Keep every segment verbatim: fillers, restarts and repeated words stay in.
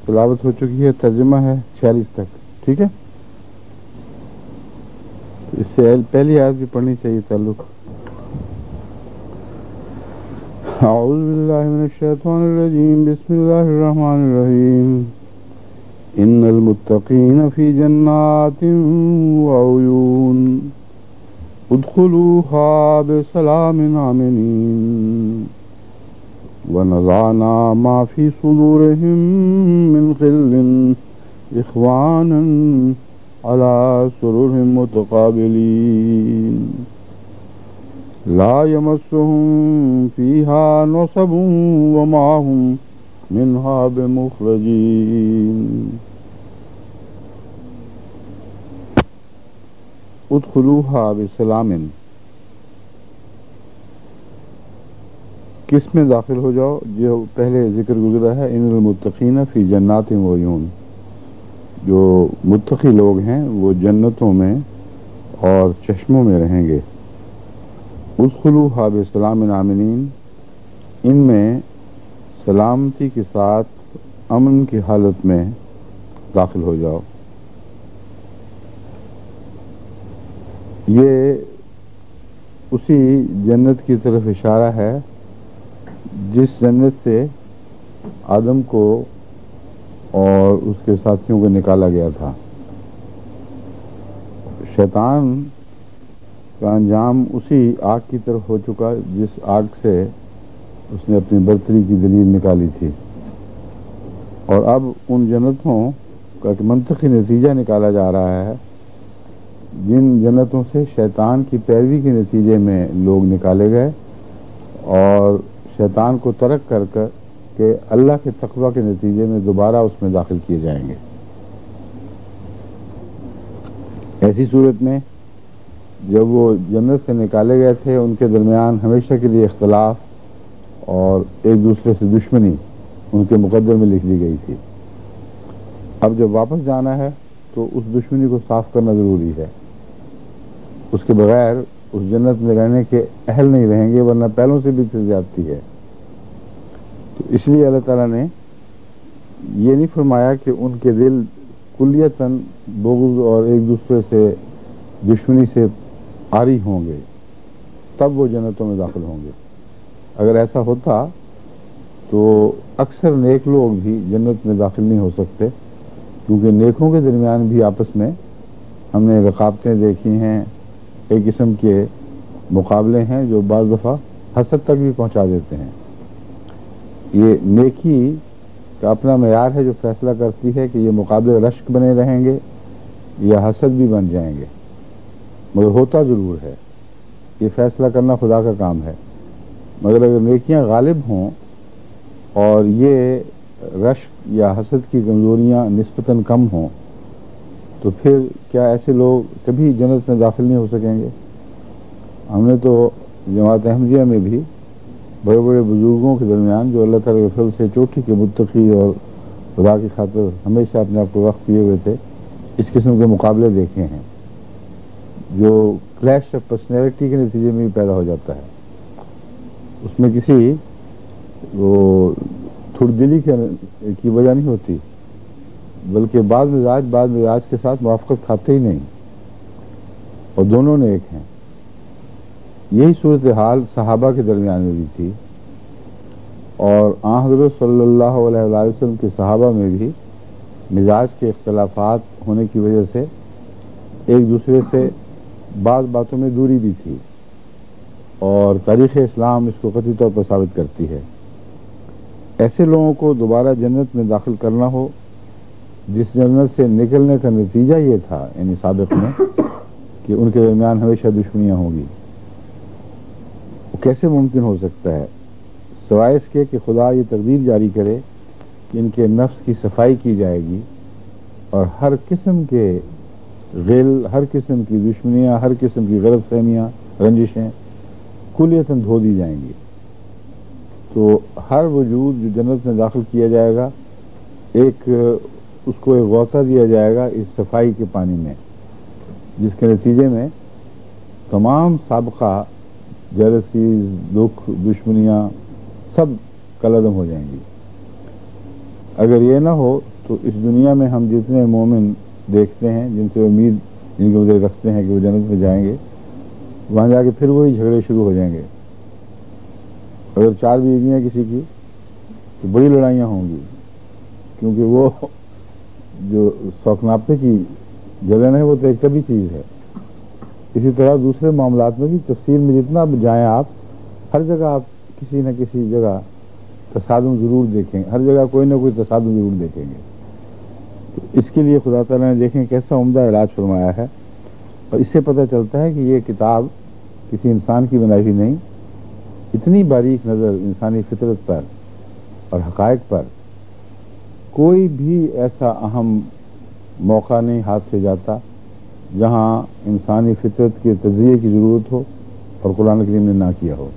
تلاوت ہو چکی ہے، ترجمہ ہے چھیالیس تک، ٹھیک ہے؟ اس سے پہلی آیت بھی پڑھنی چاہیے تعلق. اعوذ باللہ من الشیطان الرجیم، بسم اللہ الرحمن الرحیم. ان المتقین فی جنات وعیون ادخلوها بسلام آمنین ونزعنا ما فی صدورهم من غل اخوانا على سرر متقابلین لا يمسهم فيها نصب وما هم منها بمخرجين ادخلوها بسلام. کس میں داخل ہو جاؤ؟ جو پہلے ذکر گزرا ہے، ان المتقین فی جنات وعیون. جو متقی لوگ ہیں وہ جنتوں میں اور چشموں میں رہیں گے. ادخلوها بسلام آمنین، ان میں سلامتی کے ساتھ امن کی حالت میں داخل ہو جاؤ. یہ اسی جنت کی طرف اشارہ ہے جس جنت سے آدم کو اور اس کے ساتھیوں کو نکالا گیا تھا. شیطان کا انجام اسی آگ کی طرف ہو چکا جس آگ سے اس نے اپنی برتری کی دلیل نکالی تھی، اور اب ان جنتوں کا ایک منطقی نتیجہ نکالا جا رہا ہے جن جنتوں سے شیطان کی پیروی کے نتیجے میں لوگ نکالے گئے اور شیطان کو ترک کر کر کہ اللہ کے تقوی کے نتیجے میں دوبارہ اس میں داخل کیے جائیں گے. ایسی صورت میں جب وہ جنت سے نکالے گئے تھے ان کے درمیان ہمیشہ کے لیے اختلاف اور ایک دوسرے سے دشمنی ان کے مقدر میں لکھ دی گئی تھی. اب جب واپس جانا ہے تو اس دشمنی کو صاف کرنا ضروری ہے. اس کے بغیر اس جنت میں رہنے کے اہل نہیں رہیں گے، ورنہ پہلوں سے بھی زیادتی ہے. تو اس لیے اللہ تعالیٰ نے یہ نہیں فرمایا کہ ان کے دل کلیتاً بغض اور ایک دوسرے سے دشمنی سے عاری ہوں گے تب وہ جنتوں میں داخل ہوں گے. اگر ایسا ہوتا تو اکثر نیک لوگ بھی جنت میں داخل نہیں ہو سکتے، کیونکہ نیکوں کے درمیان بھی آپس میں ہم نے رقابتیں دیکھی ہیں، ایک قسم کے مقابلے ہیں جو بعض دفعہ حسد تک بھی پہنچا دیتے ہیں. یہ نیکی کا اپنا معیار ہے جو فیصلہ کرتی ہے کہ یہ مقابلے رشک بنے رہیں گے یا حسد بھی بن جائیں گے، مگر ہوتا ضرور ہے. یہ فیصلہ کرنا خدا کا کام ہے. مگر اگر نیکیاں غالب ہوں اور یہ رشک یا حسد کی کمزوریاں نسبتاً کم ہوں تو پھر کیا ایسے لوگ کبھی جنت میں داخل نہیں ہو سکیں گے؟ ہم نے تو جماعت احمدیہ میں بھی بڑے بڑے بزرگوں کے درمیان جو اللہ تعالیٰ کے فضل سے چوٹی کے متقی اور خدا کی خاطر ہمیشہ اپنے آپ کو وقف کیے ہوئے تھے، اس قسم کے مقابلے دیکھے ہیں جو کلیش آف پرسنالٹی کے نتیجے میں بھی پیدا ہو جاتا ہے. اس میں کسی وہ تھوڑ دلی کی وجہ نہیں ہوتی، بلکہ بعض مزاج بعض مزاج کے ساتھ موافقت کھاتے ہی نہیں، اور دونوں نے ایک ہیں. یہی صورتحال صحابہ کے درمیان میں بھی تھی، اور آن حضرت صلی اللہ علیہ وآلہ وسلم کے صحابہ میں بھی مزاج کے اختلافات ہونے کی وجہ سے ایک دوسرے سے بعض باتوں میں دوری بھی تھی، اور تاریخ اسلام اس کو قطعی طور پر ثابت کرتی ہے. ایسے لوگوں کو دوبارہ جنت میں داخل کرنا ہو جس جنت سے نکلنے کا نتیجہ یہ تھا یعنی سابق میں کہ ان کے درمیان ہمیشہ دشمنیاں ہوں گی، وہ کیسے ممکن ہو سکتا ہے؟ سوائے اس کے کہ خدا یہ تقدیر جاری کرے کہ ان کے نفس کی صفائی کی جائے گی اور ہر قسم کے غل، ہر قسم کی دشمنیاں، ہر قسم کی غلط فہمیاں، رنجشیں کلیتاً دھو دی جائیں گی. تو ہر وجود جو جنت میں داخل کیا جائے گا ایک اس کو ایک غوطہ دیا جائے گا اس صفائی کے پانی میں، جس کے نتیجے میں تمام سابقہ جیلسیز، دکھ، دشمنیاں سب کالعدم ہو جائیں گی. اگر یہ نہ ہو تو اس دنیا میں ہم جتنے مومن دیکھتے ہیں جن سے امید جن کے مجھے رکھتے ہیں کہ وہ جنت میں جائیں گے، وہاں جا کے پھر وہی جھگڑے شروع ہو جائیں گے. اگر چار بیویاں کسی کی تو بڑی لڑائیاں ہوں گی، کیونکہ وہ جو سوکھناپے کی جگہ ہے وہ تو ایک طبی چیز ہے. اسی طرح دوسرے معاملات میں بھی تفصیل میں جتنا جائیں آپ، ہر جگہ آپ کسی نہ کسی جگہ تصادم ضرور دیکھیں، ہر جگہ کوئی نہ کوئی تصادم ضرور دیکھیں گے. تو اس کے لیے خدا تعالیٰ نے دیکھیں کیسا عمدہ علاج فرمایا ہے. اور اس سے پتہ چلتا ہے کہ یہ کتاب کسی انسان کی بنائی ہوئی نہیں، اتنی باریک نظر انسانی فطرت پر اور حقائق پر کوئی بھی ایسا اہم موقع نہیں ہاتھ سے جاتا جہاں انسانی فطرت کے تجزیے کی ضرورت ہو اور قرآن کریم نے نہ کیا ہو.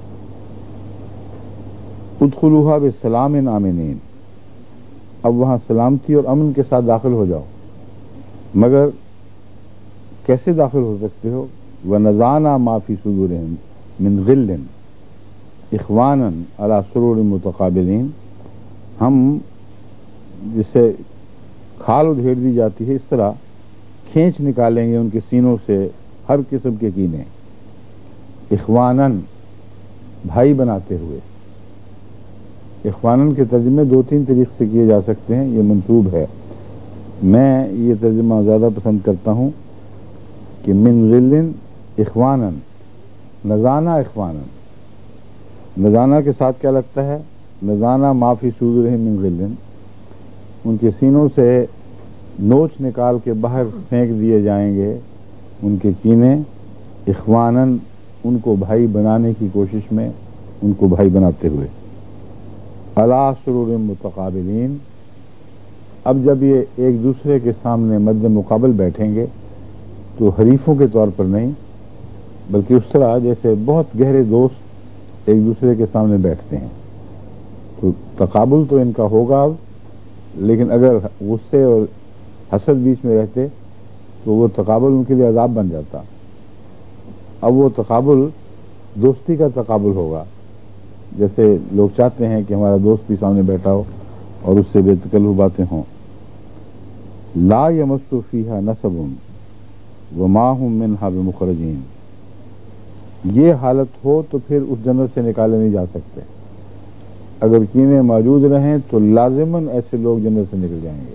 ادخلوها بسلام آمنین، اب وہاں سلامتی اور امن کے ساتھ داخل ہو جاؤ. مگر کیسے داخل ہو سکتے ہو؟ وَنَزَعْنَا مَا فِي صُدُورِهِمْ مِنْ غِلٍّ إِخْوَانًا عَلَى سُرُرٍ مُتَقَابِلِينَ، ہم جسے کھال ادھیڑ دی جاتی ہے اس طرح کھینچ نکالیں گے ان کے سینوں سے ہر قسم کے کینے. اخوانن، بھائی بناتے ہوئے. اخوانن کے ترجمے دو تین طریق سے کیے جا سکتے ہیں، یہ منسوب ہے. میں یہ ترجمہ زیادہ پسند کرتا ہوں کہ من غل اخوانن، نزانا اخوانن. نزانا کے ساتھ کیا لگتا ہے؟ نزانا ما فی صدورہم من غل، ان کے سینوں سے نوچ نکال کے باہر پھینک دیے جائیں گے ان کے کینے. اخوانن، ان کو بھائی بنانے کی کوشش میں، ان کو بھائی بناتے ہوئے. علی سرور متقابلین، اب جب یہ ایک دوسرے کے سامنے مد مقابل بیٹھیں گے تو حریفوں کے طور پر نہیں، بلکہ اس طرح جیسے بہت گہرے دوست ایک دوسرے کے سامنے بیٹھتے ہیں. تو تقابل تو ان کا ہوگا اب، لیکن اگر غصے اور حسد بیچ میں رہتے تو وہ تقابل ان کے لیے عذاب بن جاتا. اب وہ تقابل دوستی کا تقابل ہوگا، جیسے لوگ چاہتے ہیں کہ ہمارا دوست بھی سامنے بیٹھا ہو اور اس سے بے تکلف باتیں ہوں. لا یمس فیہا نصب وما ہم منہا بمخرجین، یہ حالت ہو تو پھر اس جنت سے نکالے نہیں جا سکتے. اگر کینے موجود رہیں تو لازماً ایسے لوگ جنت سے نکل جائیں گے.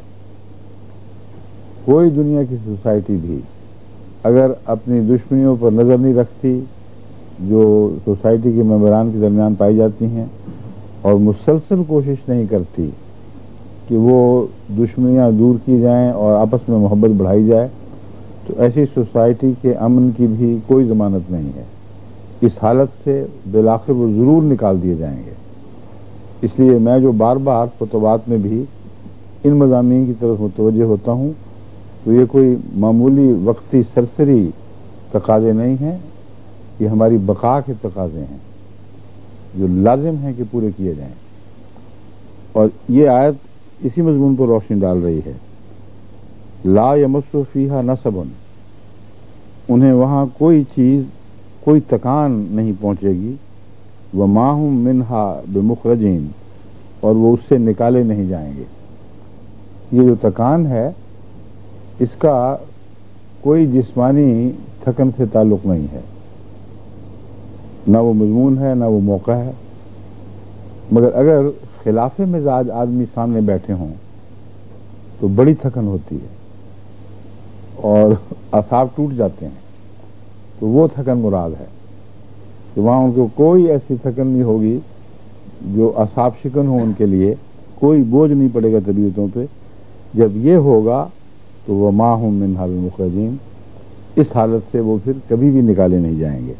کوئی دنیا کی سوسائٹی بھی اگر اپنی دشمنیوں پر نظر نہیں رکھتی جو سوسائٹی کے ممبران کے درمیان پائی جاتی ہیں، اور مسلسل کوشش نہیں کرتی کہ وہ دشمنیاں دور کی جائیں اور آپس میں محبت بڑھائی جائے، تو ایسی سوسائٹی کے امن کی بھی کوئی ضمانت نہیں ہے. اس حالت سے بالآخر وہ ضرور نکال دیے جائیں گے. اس لیے میں جو بار بار خطبات میں بھی ان مضامین کی طرف متوجہ ہوتا ہوں تو یہ کوئی معمولی وقتی سرسری تقاضے نہیں ہیں، یہ ہماری بقا کے تقاضے ہیں جو لازم ہیں کہ پورے کیے جائیں. اور یہ آیت اسی مضمون پر روشنی ڈال رہی ہے. لا یمس فیہا نصب، انہیں وہاں کوئی چیز، کوئی تکان نہیں پہنچے گی. وما ہم منہا بمخرجین، اور وہ اس سے نکالے نہیں جائیں گے. یہ جو تکان ہے اس کا کوئی جسمانی تھکن سے تعلق نہیں ہے، نہ وہ مضمون ہے نہ وہ موقع ہے. مگر اگر خلاف مزاج آدمی سامنے بیٹھے ہوں تو بڑی تھکن ہوتی ہے اور اعصاب ٹوٹ جاتے ہیں. تو وہ تھکن مراد ہے کہ وہاں ان کو کوئی ایسی تھکن نہیں ہوگی جو اعصاب شکن ہو، ان کے لیے کوئی بوجھ نہیں پڑے گا طبیعتوں پہ. جب یہ ہوگا تو وہ ما ہم منہا بمخرجین، اس حالت سے وہ پھر کبھی بھی نکالے نہیں جائیں گے.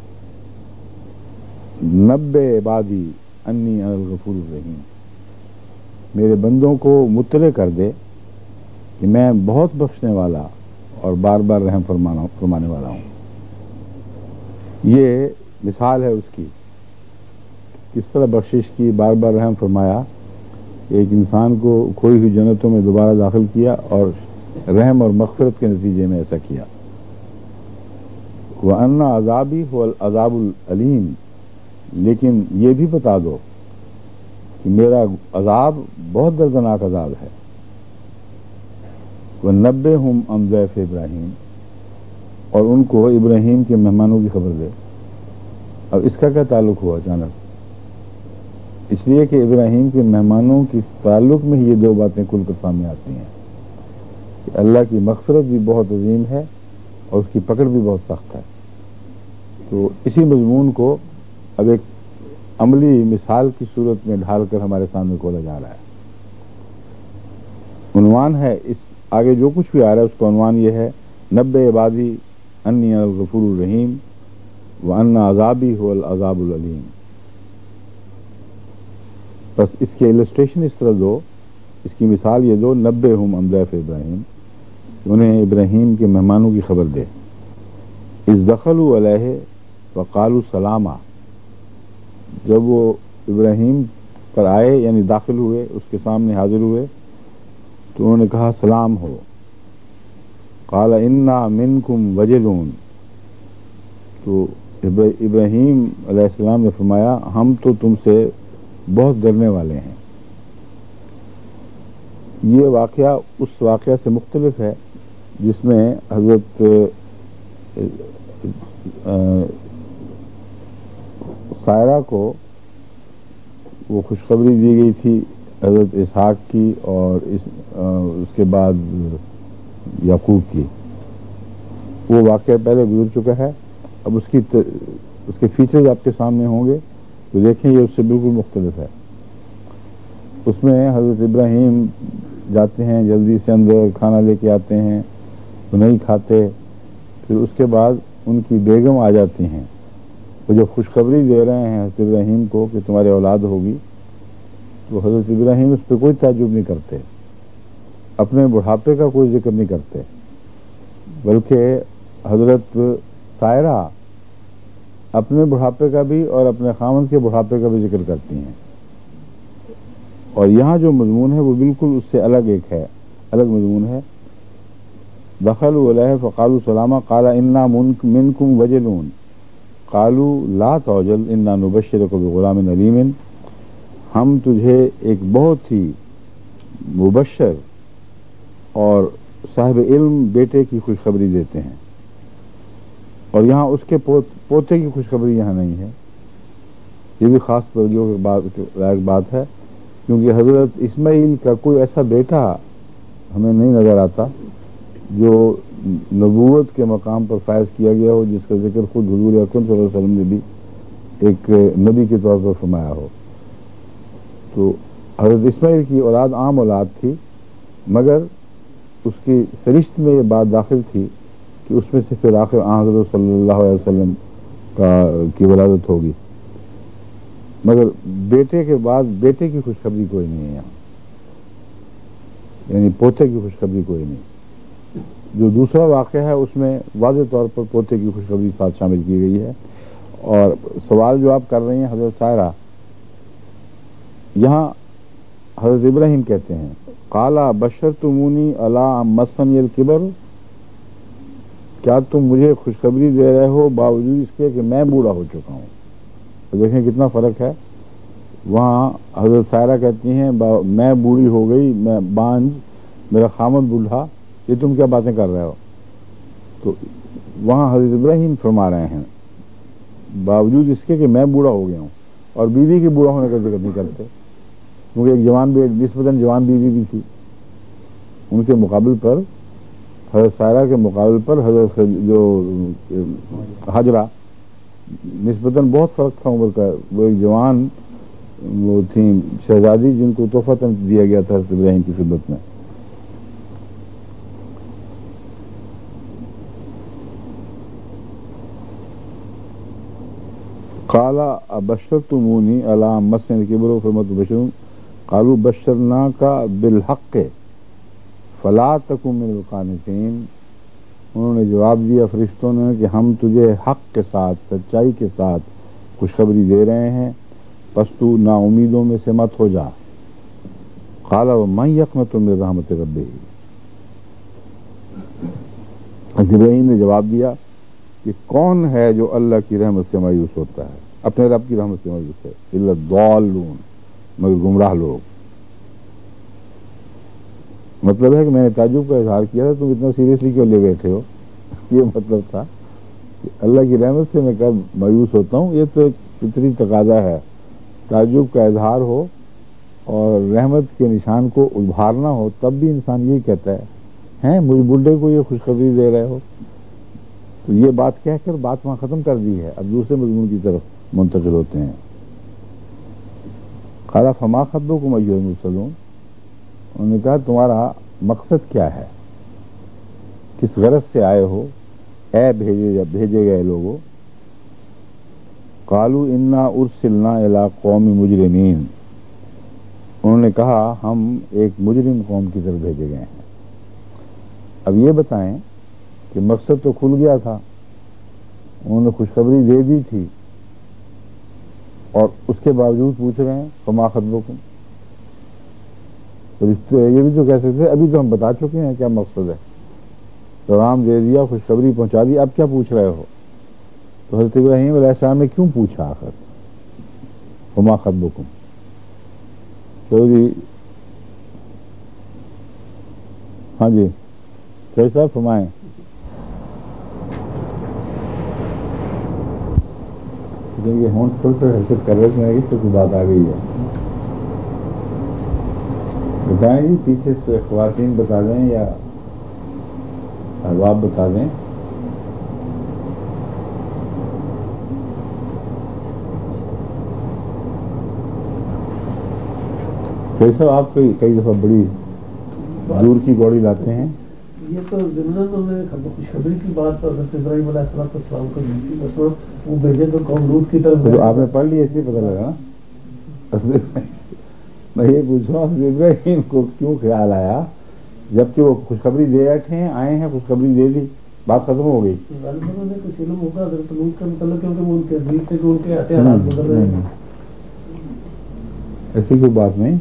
نبئ عبادی انی انا الغفور الرحیم، میرے بندوں کو مطلع کر دے کہ میں بہت بخشنے والا اور بار بار رحم فرمانا فرمانے والا ہوں. یہ مثال ہے اس کی کس طرح بخشش کی، بار بار رحم فرمایا. ایک انسان کو کھوئی ہوئی جنتوں میں دوبارہ داخل کیا اور رحم اور مغفرت کے نتیجے میں ایسا کیا. وَأَنَّ عَذَابِي هُوَ الْعَذَابُ الْأَلِيمُ، لیکن یہ بھی بتا دو کہ میرا عذاب بہت دردناک عذاب ہے. وَنَبِّئْهُمْ عَنْ ضَيْفِ ابراہیم، اور ان کو ابراہیم کے مہمانوں کی خبر دے۔ اب اس کا کیا تعلق ہوا اچانک؟ اس لیے کہ ابراہیم کے مہمانوں کے تعلق میں ہی یہ دو باتیں کھل کر سامنے آتی ہیں کہ اللہ کی مغفرت بھی بہت عظیم ہے اور اس کی پکڑ بھی بہت سخت ہے۔ تو اسی مضمون کو اب ایک عملی مثال کی صورت میں ڈھال کر ہمارے سامنے کھولا جا رہا ہے۔ عنوان ہے، اس آگے جو کچھ بھی آ رہا ہے اس کا عنوان یہ ہے، نبئ عبادی انی انا الغفور الرحیم وان عذابی هو العذاب العلیم۔ بس اس کے السٹریشن اس طرح دو، اس کی مثال یہ دو، نبئہم عن ضیف ابراہیم، انہیں ابراہیم کے مہمانوں کی خبر دے۔ اذ دخلوا علیہ وقالوا سلاما، جب وہ ابراہیم پر آئے یعنی داخل ہوئے، اس کے سامنے حاضر ہوئے تو انہوں نے کہا سلام ہو۔ قال انا منکم وجلون، تو ابراہیم علیہ السلام نے فرمایا ہم تو تم سے بہت ڈرنے والے ہیں۔ یہ واقعہ اس واقعہ سے مختلف ہے جس میں حضرت سائرہ کو وہ خوشخبری دی گئی تھی حضرت اسحاق کی اور اس, اس کے بعد یعقوب کی۔ وہ واقعہ پہلے گزر چکا ہے، اب اس کی اس کے فیچرز آپ کے سامنے ہوں گے تو دیکھیں یہ اس سے بالکل مختلف ہے۔ اس میں حضرت ابراہیم جاتے ہیں جلدی سے اندر، کھانا لے کے آتے ہیں تو نہیں کھاتے، پھر اس کے بعد ان کی بیگم آ جاتی ہیں، وہ جو خوشخبری دے رہے ہیں حضرت ابراہیم کو کہ تمہارے اولاد ہوگی، تو حضرت ابراہیم اس پہ کوئی تعجب نہیں کرتے، اپنے بڑھاپے کا کوئی ذکر نہیں کرتے، بلکہ حضرت سائرہ اپنے بڑھاپے کا بھی اور اپنے خاوند کے بڑھاپے کا بھی ذکر کرتی ہیں۔ اور یہاں جو مضمون ہے وہ بالکل اس سے الگ ایک ہے، الگ مضمون ہے۔ دخلوا علیہ فقالوا سلاما قال انا منکم وجلون قالوا لا تعجل انا نبشرک بغلام علیم، ہم تجھے ایک بہت ہی مبشر اور صاحب علم بیٹے کی خوشخبری دیتے ہیں۔ اور یہاں اس کے پوتے کی خوشخبری یہاں نہیں ہے، یہ بھی خاص توجہ کے لائق بات ہے، کیونکہ حضرت اسماعیل کا کوئی ایسا بیٹا ہمیں نہیں نظر آتا جو نبوت کے مقام پر فائز کیا گیا ہو، جس کا ذکر خود حضور اکرم صلی اللہ علیہ وسلم نے بھی ایک نبی کے طور پر فرمایا ہو۔ تو حضرت اسماعیل کی اولاد عام اولاد تھی، مگر اس کی سرشت میں یہ بات داخل تھی کہ اس میں سے پھر آخر حضرت صلی اللہ علیہ وسلم کا کی ولادت ہوگی، مگر بیٹے کے بعد بیٹے کی خوشخبری کوئی نہیں ہے یہاں، یعنی پوتے کی خوشخبری کوئی نہیں۔ جو دوسرا واقعہ ہے اس میں واضح طور پر پوتے کی خوشخبری ساتھ شامل کی گئی ہے۔ اور سوال جو آپ کر رہے ہیں حضرت سائرہ، یہاں حضرت ابراہیم کہتے ہیں قال بشرتمونی علی مسنی الکبر، کیا تم مجھے خوشخبری دے رہے ہو باوجود اس کے کہ میں بوڑھا ہو چکا ہوں۔ تو دیکھیں کتنا فرق ہے، وہاں حضرت سائرہ کہتی ہیں میں بوڑھی ہو گئی، میں بانجھ، میرا خامد بوڑھا، یہ تم کیا باتیں کر رہے ہو۔ تو وہاں حضرت ابراہیم فرما رہے ہیں باوجود اس کے کہ میں بوڑھا ہو گیا ہوں، اور بیوی کے بوڑھا ہونے کا ذکر نہیں کرتے، کیونکہ ایک جوان بھی نسبتاً جوان بیوی بھی تھی، ان کے مقابل پر حضرت سائرہ کے مقابل پر حضرت جو حجرہ نسبتاً بہت فرق تھا عمر کا، وہ ایک جوان وہ تھیں شہزادی جن کو تحفۃً دیا گیا تھا حضرت ابراہیم کی خدمت میں۔ قال ابشرتمونی علی مسنی الکبر فرمت بشر قالوا بشرناک بالحق فلا تکن من القانطین، انہوں نے جواب دیا فرشتوں نے کہ ہم تجھے حق کے ساتھ، سچائی کے ساتھ خوشخبری دے رہے ہیں، پس تو نا امیدوں میں سے مت ہو جا۔ قال ومن یقنط من رحمت ربہ، ابراہیم نے جواب دیا کہ کون ہے جو اللہ کی رحمت سے مایوس ہوتا ہے، اپنے رب کی رحمت سے مایوس ہے، الا الضالون، مگر گمراہ لوگ۔ مطلب ہے کہ میں نے تعجب کا اظہار کیا تھا، تم اتنا سیریسلی کیوں لے بیٹھے ہو، یہ مطلب تھا کہ اللہ کی رحمت سے میں کب مایوس ہوتا ہوں، یہ تو ایک فطری تقاضا ہے، تعجب کا اظہار ہو اور رحمت کے نشان کو ابھارنا ہو تب بھی انسان یہی کہتا ہے ہیں مجھ بڈھے کو یہ خوشخبری دے رہے ہو، تو یہ بات کہہ کر بات وہاں ختم کر دی ہے، اب دوسرے مضمون کی طرف منتقل ہوتے ہیں۔ قال فما خطبکم ایھا المرسلون، انہوں نے کہا تمہارا مقصد کیا ہے، کس غرض سے آئے ہو اے بھیجے بھیجے گئے لوگوں؟ قالوا انا ارسلنا الی قوم مجرمین، انہوں نے کہا ہم ایک مجرم قوم کی طرف بھیجے گئے ہیں۔ اب یہ بتائیں کہ مقصد تو کھل گیا تھا، انہوں نے خوشخبری دے دی تھی اور اس کے باوجود پوچھ رہے ہیں فما خطبکم، تو یہ بھی تو کہہ سکتے ابھی تو ہم بتا چکے ہیں کیا مقصد ہے، پیغام دے دیا، خوشخبری پہنچا دی، اب کیا پوچھ رہے ہو؟ تو حضرت ابراہیم علیہ السلام نے کیوں پوچھا آخر فما خطبکم؟ تو جی ہاں جی شاہد صاحب فرمائیں۔ یہ ہون تھوڑا سا حرکت کر رہے تھے، اس سے کوئی بات آ گئی ہے، بتائیں جی، پیچھے سے خواتین بتا دیں یا احباب بتا دیں۔ شاہد صاحب آپ کئی کئی دفعہ بڑی دور کی گوڑی لاتے ہیں۔ یہ تو ضمن میں خوشخبری کی بات حضرت ابراہیم علیہ السلام کو دی تھی، بس وہ بھیجے تو قوم لوط کی طرف۔ تو آپ نے پڑھ لی، اس لیے پتہ لگا اصل میں یہ پوچھ رہا ہوں ابراہیم کو کیوں خیال آیا جبکہ وہ خوشخبری دے بیٹھے ہیں، آئے ہیں، خوشخبری دے دی، بات ختم ہو گئی۔ غالباً نے کچھ علم ہوگا حضرت لوط کا مطلب، کیونکہ وہ ان کے عزیز سے ان کے ہتھیارات بدل رہے ہیں۔ ایسی کوئی بات نہیں،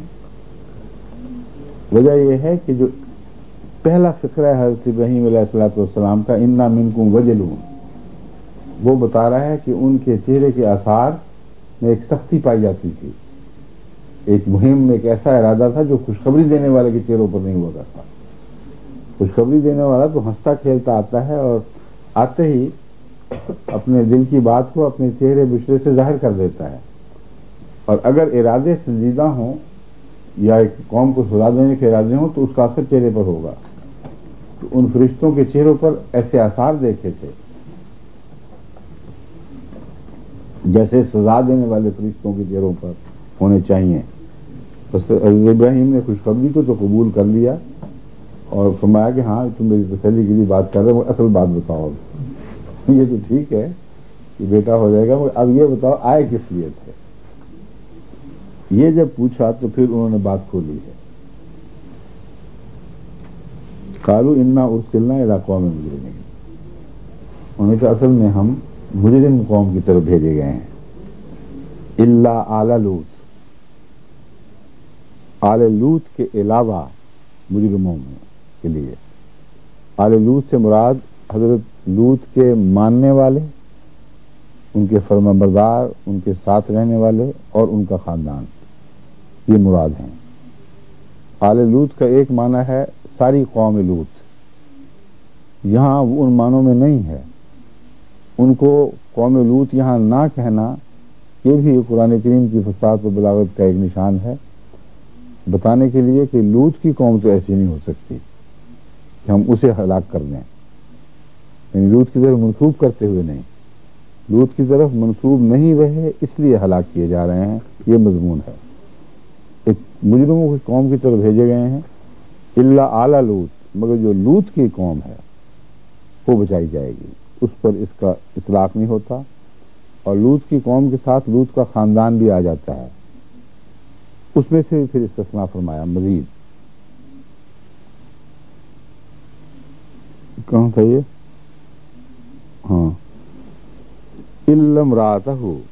وجہ یہ ہے کہ جو پہلا فقرہ ہے حضرت ابراہیم علیہ الصلوۃ والسلام کا انا منکم وجلون، وہ بتا رہا ہے کہ ان کے چہرے کے آثار میں ایک سختی پائی جاتی تھی، ایک مہم میں ایک ایسا ارادہ تھا جو خوشخبری دینے والے کے چہروں پر نہیں ہوا کرتا۔ خوشخبری دینے والا تو ہنستا کھیلتا آتا ہے اور آتے ہی اپنے دل کی بات کو اپنے چہرے بشرے سے ظاہر کر دیتا ہے، اور اگر ارادے سنجیدہ ہوں یا ایک قوم کو سزا دینے کے ارادے ہوں تو اس کا اثر چہرے پر ہوگا۔ تو ان فرشتوں کے چہروں پر ایسے آثار دیکھے تھے جیسے سزا دینے والے فرشتوں کے چہروں پر ہونے چاہیے۔ بس ابراہیم نے خوشخبری کو تو قبول کر لیا اور فرمایا کہ ہاں تم میری تسلی کے لیے بات کر رہے ہو، اصل بات بتاؤ۔ یہ تو ٹھیک ہے کہ بیٹا ہو جائے گا، اب یہ بتاؤ آئے کس لیے تھے؟ یہ جب پوچھا تو پھر انہوں نے بات کھولی ہے۔ قالوا انا ارسلنا الی قوم مجرمین، انہوں نے کہا اصل میں ہم مجرم قوم کی طرف بھیجے گئے ہیں، الا آل لوط، آل لوط کے علاوہ مجرموں میں کے لیے۔ آل لوط سے مراد حضرت لوط کے ماننے والے، ان کے فرمانبردار، ان کے ساتھ رہنے والے اور ان کا خاندان، یہ مراد ہیں۔ آل لوط کا ایک معنی ہے ساری قوم لوط، یہاں وہ ان معنوں میں نہیں ہے، ان کو قوم لوط یہاں نہ کہنا یہ بھی قرآن کریم کی فصاحت و بلاغت کا ایک نشان ہے، بتانے کے لیے کہ لوط کی قوم تو ایسی نہیں ہو سکتی کہ ہم اسے ہلاک کر دیں، یعنی لوط کی طرف منسوب کرتے ہوئے نہیں، لوط کی طرف منسوب نہیں رہے اس لیے ہلاک کیے جا رہے ہیں، یہ مضمون ہے۔ ایک مجرموں کی قوم کی طرف بھیجے گئے ہیں، الا آل لوط، مگر جو لوط کی قوم ہے وہ بچائی جائے گی، اس پر اس کا اطلاق نہیں ہوتا، اور لوط کی قوم کے ساتھ لوط کا خاندان بھی آ جاتا ہے، اس میں سے پھر استثناء فرمایا مزید۔ کہاں تھا یہ؟ ہاں الا امرأتہ،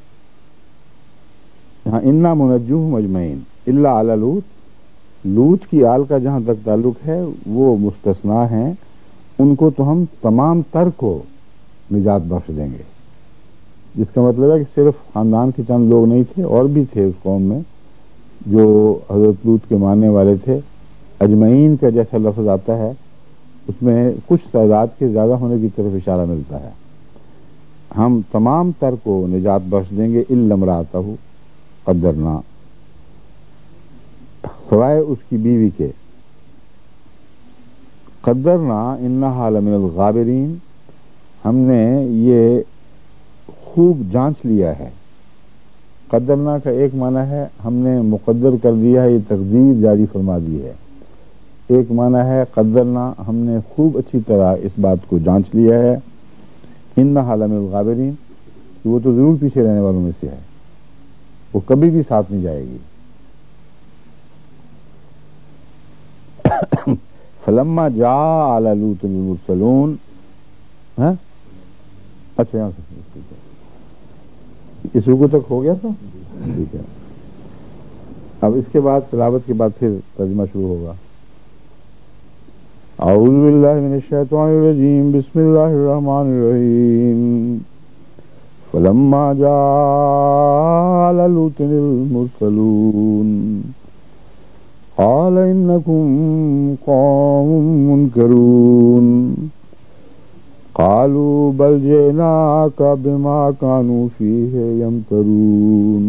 یہاں انا منجوہم اجمعین، الا آل لوط، لوط کی آل کا جہاں تک تعلق ہے وہ مستثنیٰ ہیں، ان کو تو ہم تمام تر کو نجات بخش دیں گے، جس کا مطلب ہے کہ صرف خاندان کے چند لوگ نہیں تھے، اور بھی تھے اس قوم میں جو حضرت لوط کے ماننے والے تھے، اجمعین کا جیسا لفظ آتا ہے اس میں کچھ تعداد کے زیادہ ہونے کی طرف اشارہ ملتا ہے. ہم تمام تر کو نجات بخش دیں گے الا امرأتہ قدرنا، سوائے اس کی بیوی کے. قدرنا انہا لمن الغابرین، ہم نے یہ خوب جانچ لیا ہے. قدرنا کا ایک معنی ہے ہم نے مقدر کر دیا ہے، یہ تقدیر جاری فرما دی ہے. ایک معنی ہے قدرنا ہم نے خوب اچھی طرح اس بات کو جانچ لیا ہے. انہا لمن الغابرین، وہ تو ضرور پیچھے رہنے والوں میں سے ہے، وہ کبھی بھی ساتھ نہیں جائے گی. فلما جاء آل لوط المرسلون، ہاں اچھا یہاں سے اس رکوع تک ہو گیا تھا، ٹھیک ہے. اب اس کے بعد تلاوت کے بعد پھر ترجمہ شروع ہوگا. اعوذ باللہ من الشیطان الرجیم، بسم اللہ الرحمن الرحیم. فلما جاء آل لوط المرسلون قال انکم قوم منکرون قالوا بل جئناک بما كانوا فیہ یمترون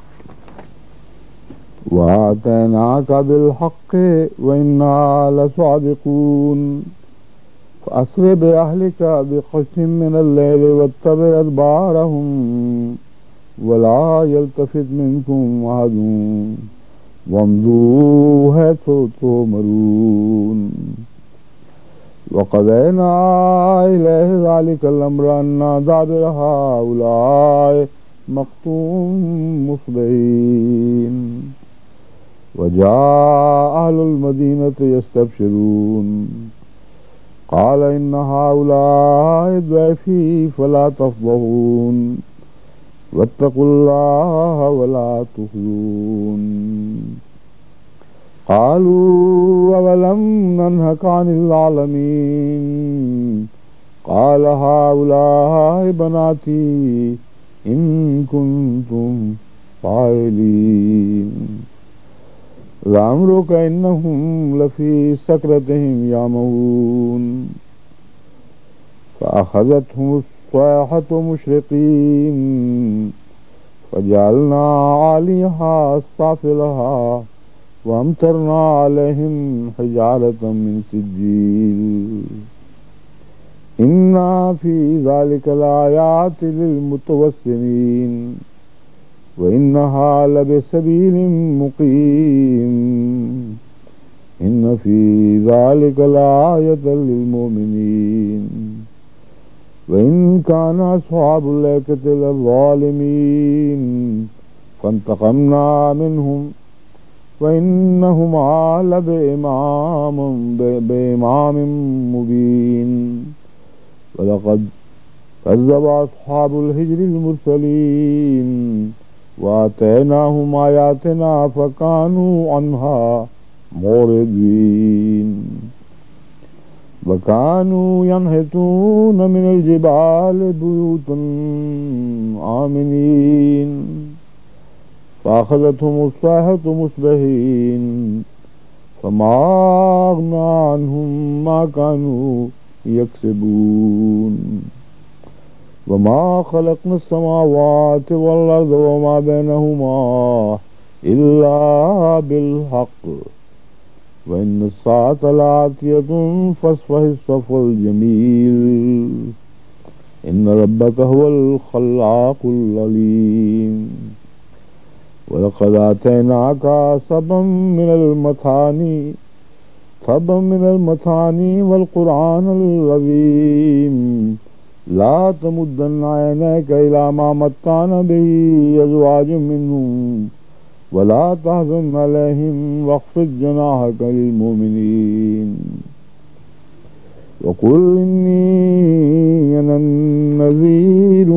وآتیناک بالحق وإنا لصادقون فأسر بأهلك بقسط من الليل واتبع أدبارهم ولا يلتفت منكم أحد وامضوا حيث تؤمرون وقضينا إليه ذلك الأمر أن دابر هؤلاء مقطوع مصبحين وجاء أهل المدينة يستبشرون قال إن هؤلاء ضيفي فلا تفضحون واتقوا الله ولا تخزون قالوا أولم ننهك عن العالمين قال هؤلاء بناتي إن كنتم فاعلين لعمرك إنهم لفي سكرتهم يعمهون فأخذتهم الصيحة مشرقين فجعلنا عاليها سافلها وأمطرنا عليهم حجارة من سجيل إن في ذلك لآيات للمتوسمين وإنها لبسبيل مقيم إن في ذلك لآية للمؤمنين وإن كان أصحاب الأيكة لظالمين فانتقمنا منهم وإنهما لبإمام بإمام مبين ولقد كذب أصحاب الحجر المرسلين وآتيناهم آياتنا فكانوا عنها معرضين وكانوا ينحتون من الجبال بيوتا آمنين فأخذتهم الصيحة مصبحين فما أغنى عنهم ما كانوا يكسبون وما خلقنا السماوات والأرض وما بينهما إلا بالحق وإن الساعة لآتية فاصفح الصفح الجميل إن ربك هو الخلاق العليم ولقد آتيناك سبعا من المثاني سبعا من المثاني والقرآن العظيم لا تمدن عينيك إلى ما متعنا به أزواج منهم ولا تحزن عليهم واخفض جناحك للمؤمنين وقل إني أنا النذير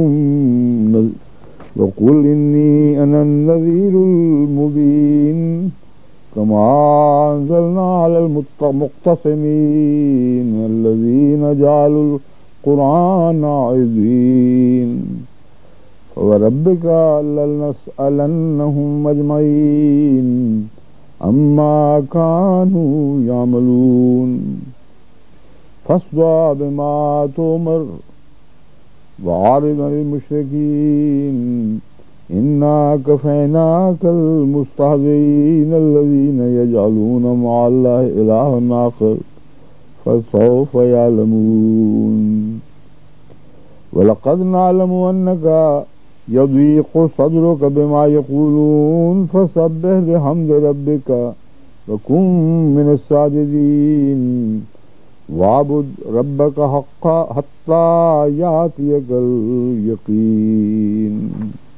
وقل إني أنا النذير المبين كما أنزلنا على المقتصمين الذين جعلوا القرآن عظيم وربك لنسألنهم أجمعين عما كانوا يعملون فاصدع بما تؤمر وأعرض عن المشركين إنا كفيناك المستهزئين الذين يجعلون مع الله إلها آخر فسوف يعلمون ولقد نعلم أنك يضيق صدرك بما يقولون فسبح بحمد ربك وكن من الساجدين واعبد ربك حقا حتى يأتيك اليقين.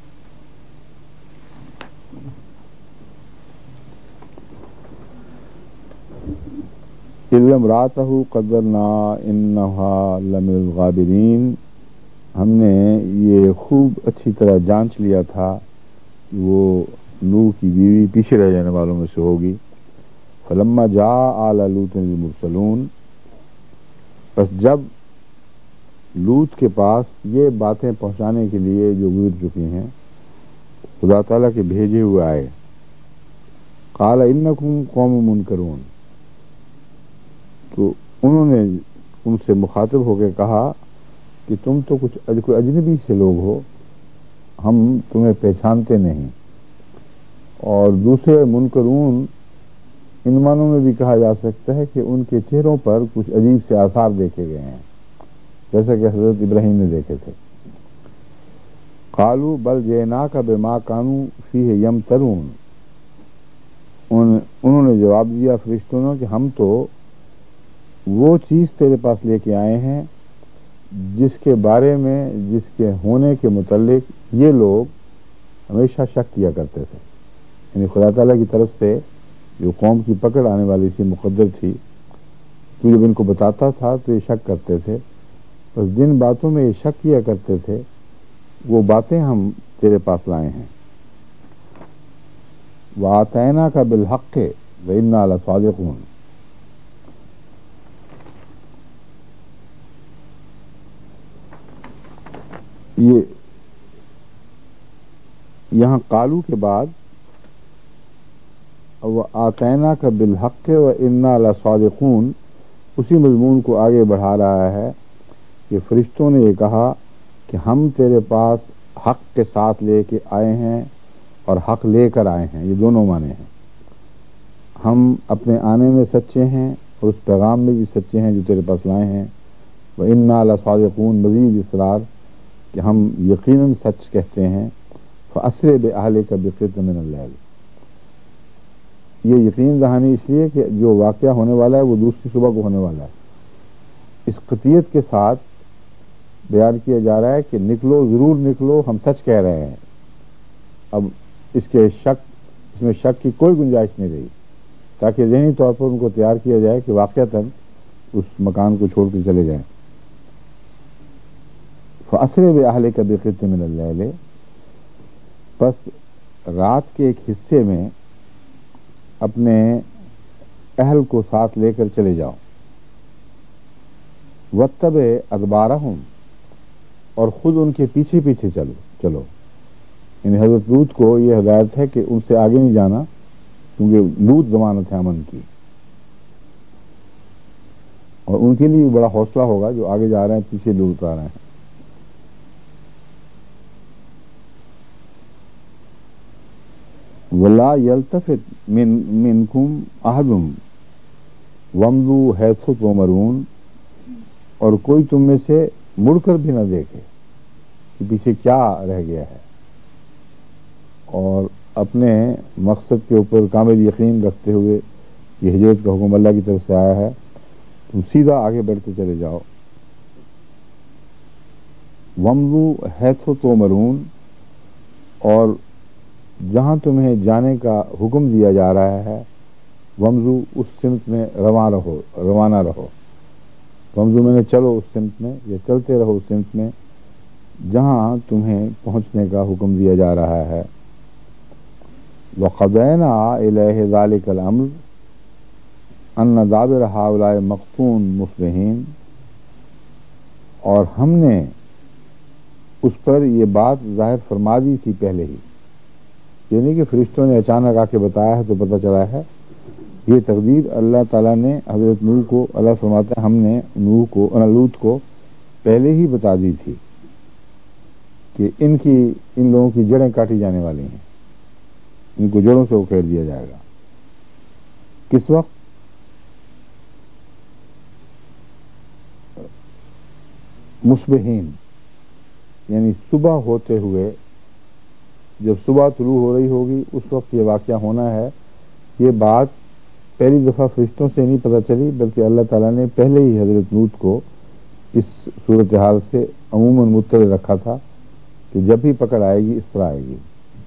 إلا امرأته قدرنا إنها لمن الغابرين. ہم نے یہ خوب اچھی طرح جانچ لیا تھا کہ وہ نوح کی بیوی پیچھے رہ جانے والوں میں سے ہوگی. فلما جاء آل لوط المرسلون، بس جب لوط کے پاس یہ باتیں پہنچانے کے لیے جو گزر چکی ہیں خدا تعالیٰ کے بھیجے ہوئے آئے. قال انکم قوم منکرون، تو انہوں نے ان سے مخاطب ہو کے کہا کہ تم تو کچھ کوئی اجنبی سے لوگ ہو، ہم تمہیں پہچانتے نہیں. اور دوسرے منکرون ان معنوں میں بھی کہا جا سکتا ہے کہ ان کے چہروں پر کچھ عجیب سے آثار دیکھے گئے ہیں، جیسا کہ حضرت ابراہیم نے دیکھے تھے. قالوا بل جئناک بما كانوا فیہ یمترون، انہوں نے جواب دیا فرشتوں نے کہ ہم تو وہ چیز تیرے پاس لے کے آئے ہیں جس کے بارے میں، جس کے ہونے کے متعلق یہ لوگ ہمیشہ شک کیا کرتے تھے. یعنی خدا تعالیٰ کی طرف سے جو قوم کی پکڑ آنے والی تھی، مقدر تھی، تو جب ان کو بتاتا تھا تو یہ شک کرتے تھے. بس جن باتوں میں یہ شک کیا کرتے تھے وہ باتیں ہم تیرے پاس لائے ہیں. وَآتَيْنَاكَ بِالْحَقِّ وَإِنَّا لَصَادِقُونَ. یہ یہاں قالو کے بعد وَآتَيْنَاكَ بِالْحَقِّ وَإِنَّا لَصَادِقُونَ اسی مضمون کو آگے بڑھا رہا ہے کہ فرشتوں نے یہ کہا کہ ہم تیرے پاس حق کے ساتھ لے کے آئے ہیں اور حق لے کر آئے ہیں. یہ دونوں معنی ہیں. ہم اپنے آنے میں سچے ہیں اور اس پیغام میں بھی سچے ہیں جو تیرے پاس لائے ہیں. وَإِنَّا لَصَادِقُونَ مزید اصرار کہ ہم یقیناً سچ کہتے ہیں. فَأَسْرِ بِأَهْلِكَ بِقِطْعٍ مِنَ اللَّيْلِ، یہ یقین دہانی اس لیے کہ جو واقعہ ہونے والا ہے وہ دوسری صبح کو ہونے والا ہے. اس قطعیت کے ساتھ بیان کیا جا رہا ہے کہ نکلو، ضرور نکلو، ہم سچ کہہ رہے ہیں. اب اس کے شک اس میں شک کی کوئی گنجائش نہیں رہی، تاکہ ذہنی طور پر ان کو تیار کیا جائے کہ واقعتاً اس مکان کو چھوڑ کے چلے جائیں. فَأَسْرِ بِأَهْلِكَ بِقِطْعٍ مِنَ اللَّيْلِ، بس رات کے ایک حصے میں اپنے اہل کو ساتھ لے کر چلے جاؤ. وَاتَّبِعْ أَدْبَارَهُمْ، اور خود ان کے پیچھے پیچھے چلو چلو یعنی حضرت لوط کو یہ ہدایت ہے کہ ان سے آگے نہیں جانا، کیونکہ لوط ضمانت ہے امن کی، اور ان کے لیے بڑا حوصلہ ہوگا جو آگے جا رہے ہیں، پیچھے لوط آ رہے ہیں. وَلَا يَلْتَفِتْ مِن مِنْكُمْ أَحَدٌ وَامْضُوا حَيْثُ تُؤْمَرُونَ، اور کوئی تم میں سے مڑ کر بھی نہ دیکھے کہ پیچھے کیا رہ گیا ہے، اور اپنے مقصد کے اوپر کامل یقین رکھتے ہوئے یہ ہجرت کا حکم اللہ کی طرف سے آیا ہے، تم سیدھا آگے بڑھتے چلے جاؤ. وَامْضُوا حَيْثُ تُؤْمَرُونَ، اور جہاں تمہیں جانے کا حکم دیا جا رہا ہے، وَامْضُوا اس سمت میں رواں رہو روانہ رہو. وَامْضُوا میں نے چلو اس سمت میں، یا چلتے رہو اس سمت میں جہاں تمہیں پہنچنے کا حکم دیا جا رہا ہے. وَقَضَيْنَا إِلَيْهِ ذَلِكَ الْأَمْرُ أَنَّ دَابِرَ هَؤُلَاءِ مَقْطُوعٌ مُصْبِحِينَ، اور ہم نے اس پر یہ بات ظاہر فرما دی تھی پہلے ہی، یعنی کہ فرشتوں نے اچانک آ کے بتایا ہے تو پتہ چلا ہے یہ تقدیر اللہ تعالیٰ نے حضرت نوح کو، اللہ فرماتا ہے ہم نے نوح کو لوط کو پہلے ہی بتا دی تھی کہ ان کی ان لوگوں کی جڑیں کاٹی جانے والی ہیں، ان کو جڑوں سے اکھیڑ دیا جائے گا۔ کس وقت؟ مصبحین، یعنی صبح ہوتے ہوئے، جب صبح طلوع ہو رہی ہوگی اس وقت یہ واقعہ ہونا ہے۔ یہ بات پہلی دفعہ فرشتوں سے نہیں پتہ چلی، بلکہ اللہ تعالیٰ نے پہلے ہی حضرت لوط کو اس صورتحال سے عموماً مطلع رکھا تھا کہ جب بھی پکڑ آئے گی اس طرح آئے گی۔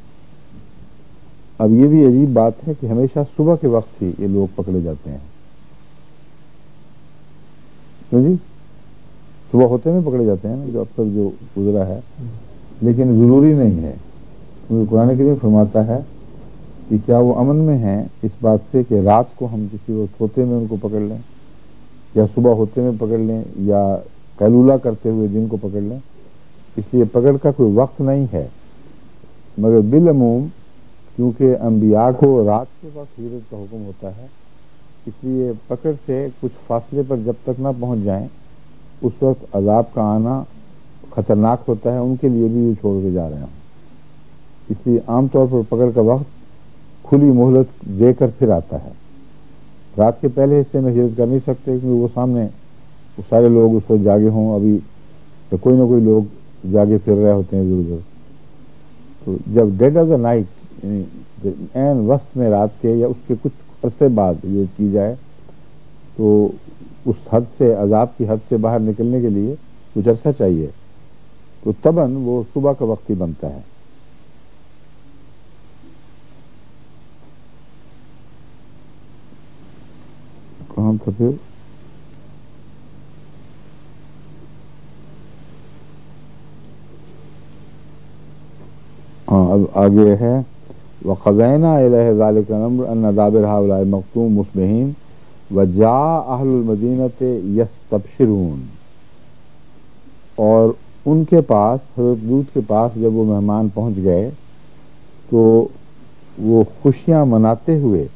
اب یہ بھی عجیب بات ہے کہ ہمیشہ صبح کے وقت ہی یہ لوگ پکڑے جاتے ہیں، کیوں جی؟ صبح ہوتے میں پکڑے جاتے ہیں نا، جو اب تک جو گزرا ہے، لیکن ضروری نہیں ہے، کیونکہ قرآن کریم فرماتا ہے کہ کیا وہ امن میں ہیں اس بات سے کہ رات کو ہم کسی وقت سوتے میں ان کو پکڑ لیں، یا صبح ہوتے میں پکڑ لیں، یا قیلولہ کرتے ہوئے دن کو پکڑ لیں۔ اس لیے پکڑ کا کوئی وقت نہیں ہے، مگر بالعموم کیونکہ انبیاء کو رات کے وقت ہجرت کا حکم ہوتا ہے، اس لیے پکڑ سے کچھ فاصلے پر جب تک نہ پہنچ جائیں اس وقت عذاب کا آنا خطرناک ہوتا ہے، ان کے لیے بھی یہ چھوڑ کے جا رہے ہوں۔ اس لیے عام طور پر پکڑ کا وقت کھلی مہلت دے کر پھر آتا ہے۔ رات کے پہلے حصے میں ہجرت کر نہیں سکتے کیونکہ وہ سامنے وہ سارے لوگ اس وقت جاگے ہوں، ابھی تو کوئی نہ کوئی لوگ جاگے پھر رہے ہوتے ہیں ادھر ادھر۔ تو جب ڈیڈ آف دا نائٹ، یعنی این وسط میں رات کے یا اس کے کچھ عرصے بعد یہ کی جائے تو اس حد سے، عذاب کی حد سے باہر نکلنے کے لیے کچھ عرصہ چاہیے، تو تباً وہ صبح کا وقت ہی بنتا ہے۔ کہاں تھا پھر؟ ہاں اب آگے ہے وَقَضَيْنَا إِلَيْهِ ذَلِكَ الْأَمْرَ أَنَّ دَابِرَ هَؤُلَاءِ مَقْطُوعٌ مُصْبِحِينَ وَجَاءَ أَهْلُ الْمَدِينَةِ يَسْتَبْشِرُونَ۔ اور ان کے پاس، حضرت لوط کے پاس جب وہ مہمان پہنچ گئے تو وہ خوشیاں مناتے ہوئے،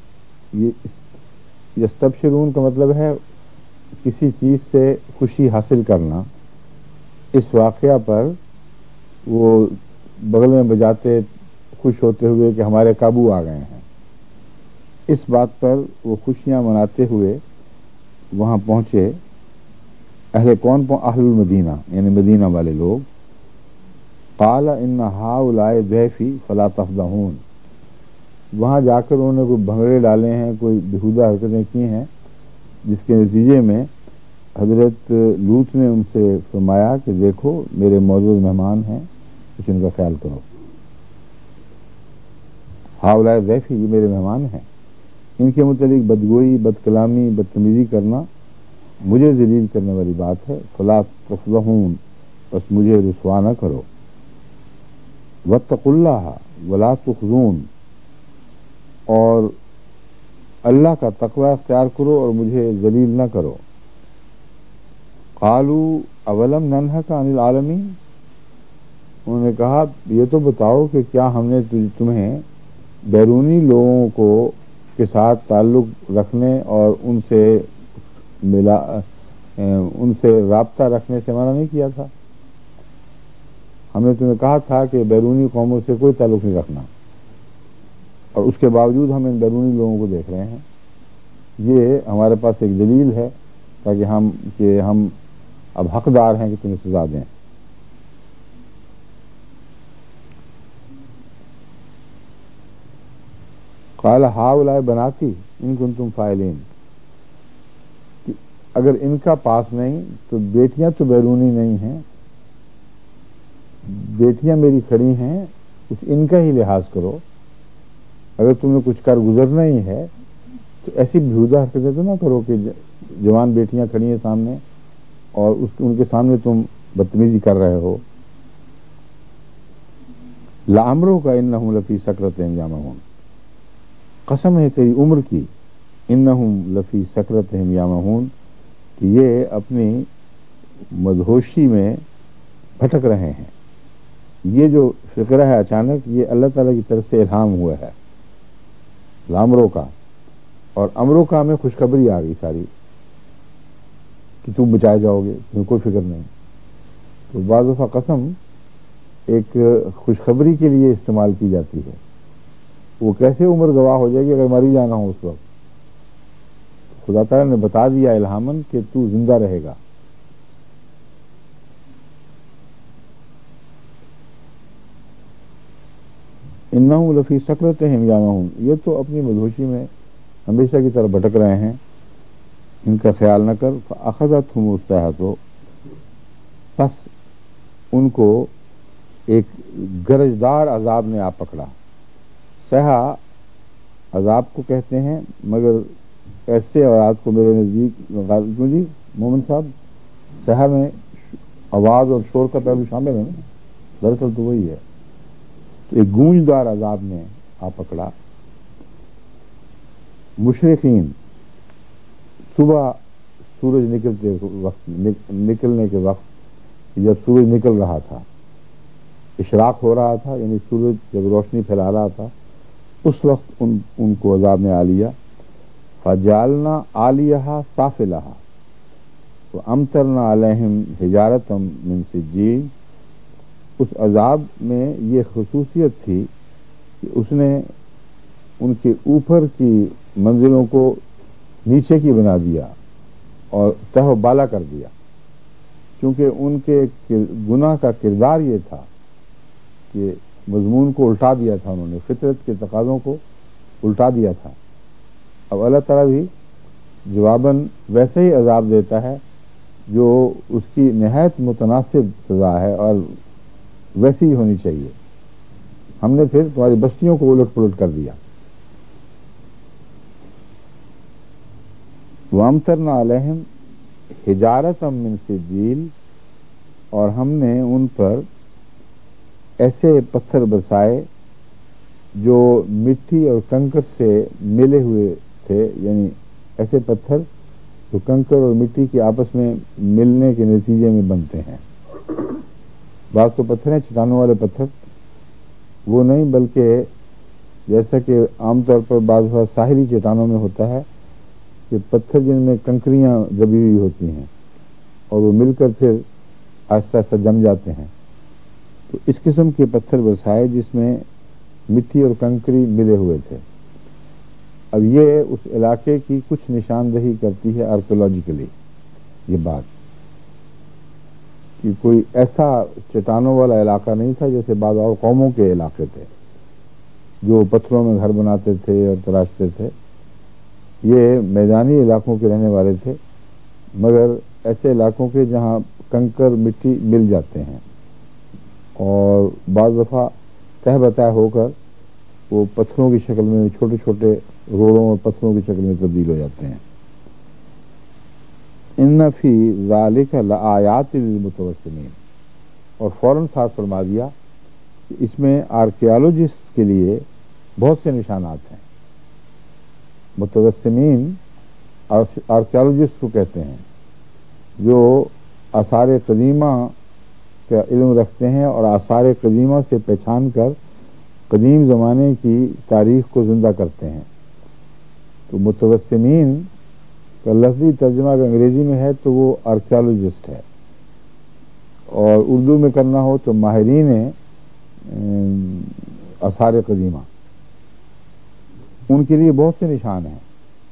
یہ یستبشرون کا مطلب ہے کسی چیز سے خوشی حاصل کرنا، اس واقعہ پر وہ بغل میں بجاتے خوش ہوتے ہوئے کہ ہمارے قابو آ گئے ہیں، اس بات پر وہ خوشیاں مناتے ہوئے وہاں پہنچے۔ اہل کون؟ اہل المدینہ، یعنی مدینہ والے لوگ۔ قال ان ہؤلاء ضیفی فلا تفضحون، وہاں جا کر انہوں نے کوئی بھنگڑے ڈالے ہیں، کوئی بےہودہ حرکتیں کی ہیں، جس کے نتیجے میں حضرت لوط نے ان سے فرمایا کہ دیکھو میرے معزز مہمان ہیں، کچھ ان کا خیال کرو۔ ہؤلاء ضیفی، یہ میرے مہمان ہیں، ان کے متعلق بدگوئی، بد کلامی، بدتمیزی کرنا مجھے ذلیل کرنے والی بات ہے۔ فلا تفضحون، بس مجھے رسوا نہ کرو۔ واتقوا اللہ ولا تخزون، اور اللہ کا تقوی اختیار کرو اور مجھے ذلیل نہ کرو۔ قالوا اولم ننہک عن العالمین، انہوں نے کہا یہ تو بتاؤ کہ کیا ہم نے تمہیں بیرونی لوگوں کو کے ساتھ تعلق رکھنے اور ان سے ملا ان سے رابطہ رکھنے سے منع نہیں کیا تھا؟ ہم نے تمہیں کہا تھا کہ بیرونی قوموں سے کوئی تعلق نہیں رکھنا، اور اس کے باوجود ہم ان بیرونی لوگوں کو دیکھ رہے ہیں۔ یہ ہمارے پاس ایک دلیل ہے تاکہ ہم کہ ہم اب حقدار ہیں کہ تمہیں سزا دیں۔ قال ہؤلاء بناتی ان کنتم فاعلین، اگر ان کا پاس نہیں تو بیٹیاں تو بیرونی نہیں ہیں، بیٹیاں میری کھڑی ہیں، کچھ ان کا ہی لحاظ کرو۔ اگر تمہیں کچھ کر گزرنا ہی ہے تو ایسی بےہودہ حرکتیں تو نہ کرو کہ جوان بیٹیاں کھڑی ہیں سامنے اور اس ان کے سامنے تم بدتمیزی کر رہے ہو۔ لعمرک انہم لفی سکرتہم یعمہون، قسم ہے تیری عمر کی، انہم لفی سکرتہم یعمہون، کہ یہ اپنی مدہوشی میں بھٹک رہے ہیں۔ یہ جو فقرہ ہے اچانک یہ اللہ تعالیٰ کی طرف سے الہام ہوا ہے، لامرو کا، اور امروکا میں خوشخبری آ گئی ساری کہ تم بچائے جاؤ گے، تمہیں کوئی فکر نہیں. تو بعض دفعہ قسم ایک خوشخبری کے لیے استعمال کی جاتی ہے. وہ کیسے عمر گواہ ہو جائے گی اگر مری جانا ہو اس وقت. خدا تعالیٰ نے بتا دیا الہامن کہ تو زندہ رہے گا. انہم لفی سکرتہم یعمہون، یہ تو اپنی مدہوشی میں ہمیشہ کی طرح بھٹک رہے ہیں، ان کا خیال نہ کر. فاخذتہم الصیحۃ، پس ان کو ایک گرجدار عذاب نے آ پکڑا. صیحہ عذاب کو کہتے ہیں، مگر ایسے اوقات کو میرے نزدیک کیوں جی مومن صاحب، صیحہ میں آواز اور شور کا پہلو شامل ہے نا، دراصل تو وہی ہے. تو ایک گونجدار عذاب نے آ پکڑا. مشرقین، صبح سورج نکلتے وقت نکلنے کے وقت جب سورج نکل رہا تھا، اشراق ہو رہا تھا، یعنی سورج جب روشنی پھیلا رہا تھا، اس وقت ان, ان کو عذاب نے آ لیا. فجعلنا عالیہا سافلہا وامطرنا علیہم حجارۃ من سجیل. اس عذاب میں یہ خصوصیت تھی کہ اس نے ان کے اوپر کی منزلوں کو نیچے کی بنا دیا اور تہ و بالا کر دیا، کیونکہ ان کے گناہ کا کردار یہ تھا کہ مضمون کو الٹا دیا تھا، انہوں نے فطرت کے تقاضوں کو الٹا دیا تھا. اب اللہ تعالیٰ بھی جواباً ویسے ہی عذاب دیتا ہے جو اس کی نہایت متناسب سزا ہے اور ویسی ہی ہونی چاہیے. ہم نے پھر تمہاری بستیوں کو الٹ پلٹ کر دیا. وَأَمْطَرْنَا عَلَيْهِمْ حِجَارَةً مِّن سِجِّيلٍ، اور ہم نے ان پر ایسے پتھر برسائے جو مٹی اور کنکر سے ملے ہوئے تھے، یعنی ایسے پتھر جو کنکر اور مٹی کے آپس میں ملنے کے نتیجے میں بنتے ہیں. بعض تو پتھر ہیں چٹانوں والے پتھر، وہ نہیں، بلکہ جیسا کہ عام طور پر بعض ساحلی چٹانوں میں ہوتا ہے کہ پتھر جن میں کنکریاں دبی ہوئی ہوتی ہیں اور وہ مل کر پھر آہستہ آہستہ جم جاتے ہیں. تو اس قسم کے پتھر برسائے جس میں مٹی اور کنکری ملے ہوئے تھے. اب یہ اس علاقے کی کچھ نشاندہی کرتی ہے آرکیولوجیکلی یہ بات، کہ کوئی ایسا چٹانوں والا علاقہ نہیں تھا جیسے بعض اور قوموں کے علاقے تھے جو پتھروں میں گھر بناتے تھے اور تراشتے تھے. یہ میدانی علاقوں کے رہنے والے تھے، مگر ایسے علاقوں کے جہاں کنکر مٹی مل جاتے ہیں اور بعض دفعہ تہ بتہ ہو کر وہ پتھروں کی شکل میں چھوٹے چھوٹے روڑوں اور پتھروں کی شکل میں تبدیل ہو جاتے ہیں. ان فی ذالک لآیات للمتوسمین، اور فوراً ساتھ فرما دیا کہ اس میں آرکیالوجسٹ کے لیے بہت سے نشانات ہیں. متوسمین آرکیالوجسٹ کو کہتے ہیں جو آثار قدیمہ کا علم رکھتے ہیں اور آثار قدیمہ سے پہچان کر قدیم زمانے کی تاریخ کو زندہ کرتے ہیں. تو متوسمین کا لفظی ترجمہ اگر انگریزی میں ہے تو وہ آرکیالوجسٹ ہے، اور اردو میں کرنا ہو تو ماہرین آثار قدیمہ. ان کے لیے بہت سے نشان ہیں.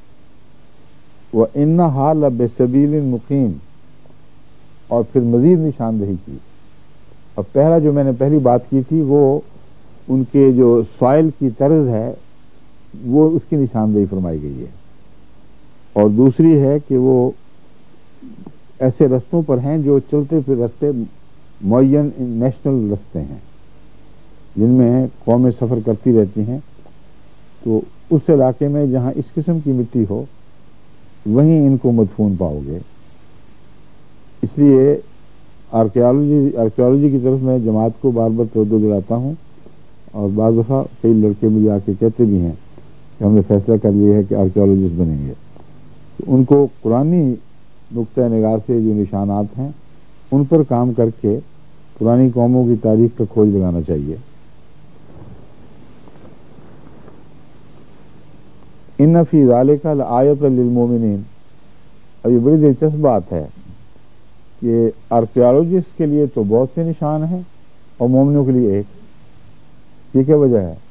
وَإِنَّهَا لَبِسَبِيلٍ مُقِيمٍ، اور پھر مزید نشاندہی کی. اور پہلا جو میں نے پہلی بات کی تھی وہ ان کے جو سوائل کی طرز ہے وہ اس کی نشاندہی فرمائی گئی ہے، اور دوسری ہے کہ وہ ایسے رستوں پر ہیں جو چلتے پھر رستے معین نیشنل رستے ہیں جن میں قومیں سفر کرتی رہتی ہیں. تو اس علاقے میں جہاں اس قسم کی مٹی ہو وہیں ان کو مدفون پاؤ گے. اس لیے آرکیالوجی آرکیالوجی کی طرف میں جماعت کو بار بار توجہ دلاتا ہوں، اور بعض دفعہ کئی لڑکے مجھے آ کے کہتے بھی ہیں کہ ہم نے فیصلہ کر لیا ہے کہ آرکیالوجسٹ بنیں گے. تو ان کو قرآنی نقطۂ نگاہ سے جو نشانات ہیں ان پر کام کر کے پرانی قوموں کی تاریخ کا کھوج لگانا چاہیے. ان فی ذالک لآیۃ للمؤمنین. اب یہ بڑی دلچسپ بات ہے کہ آرکیالوجسٹ کے لیے تو بہت سے نشان ہیں اور مومنوں کے لیے ایک. یہ کیا وجہ ہے؟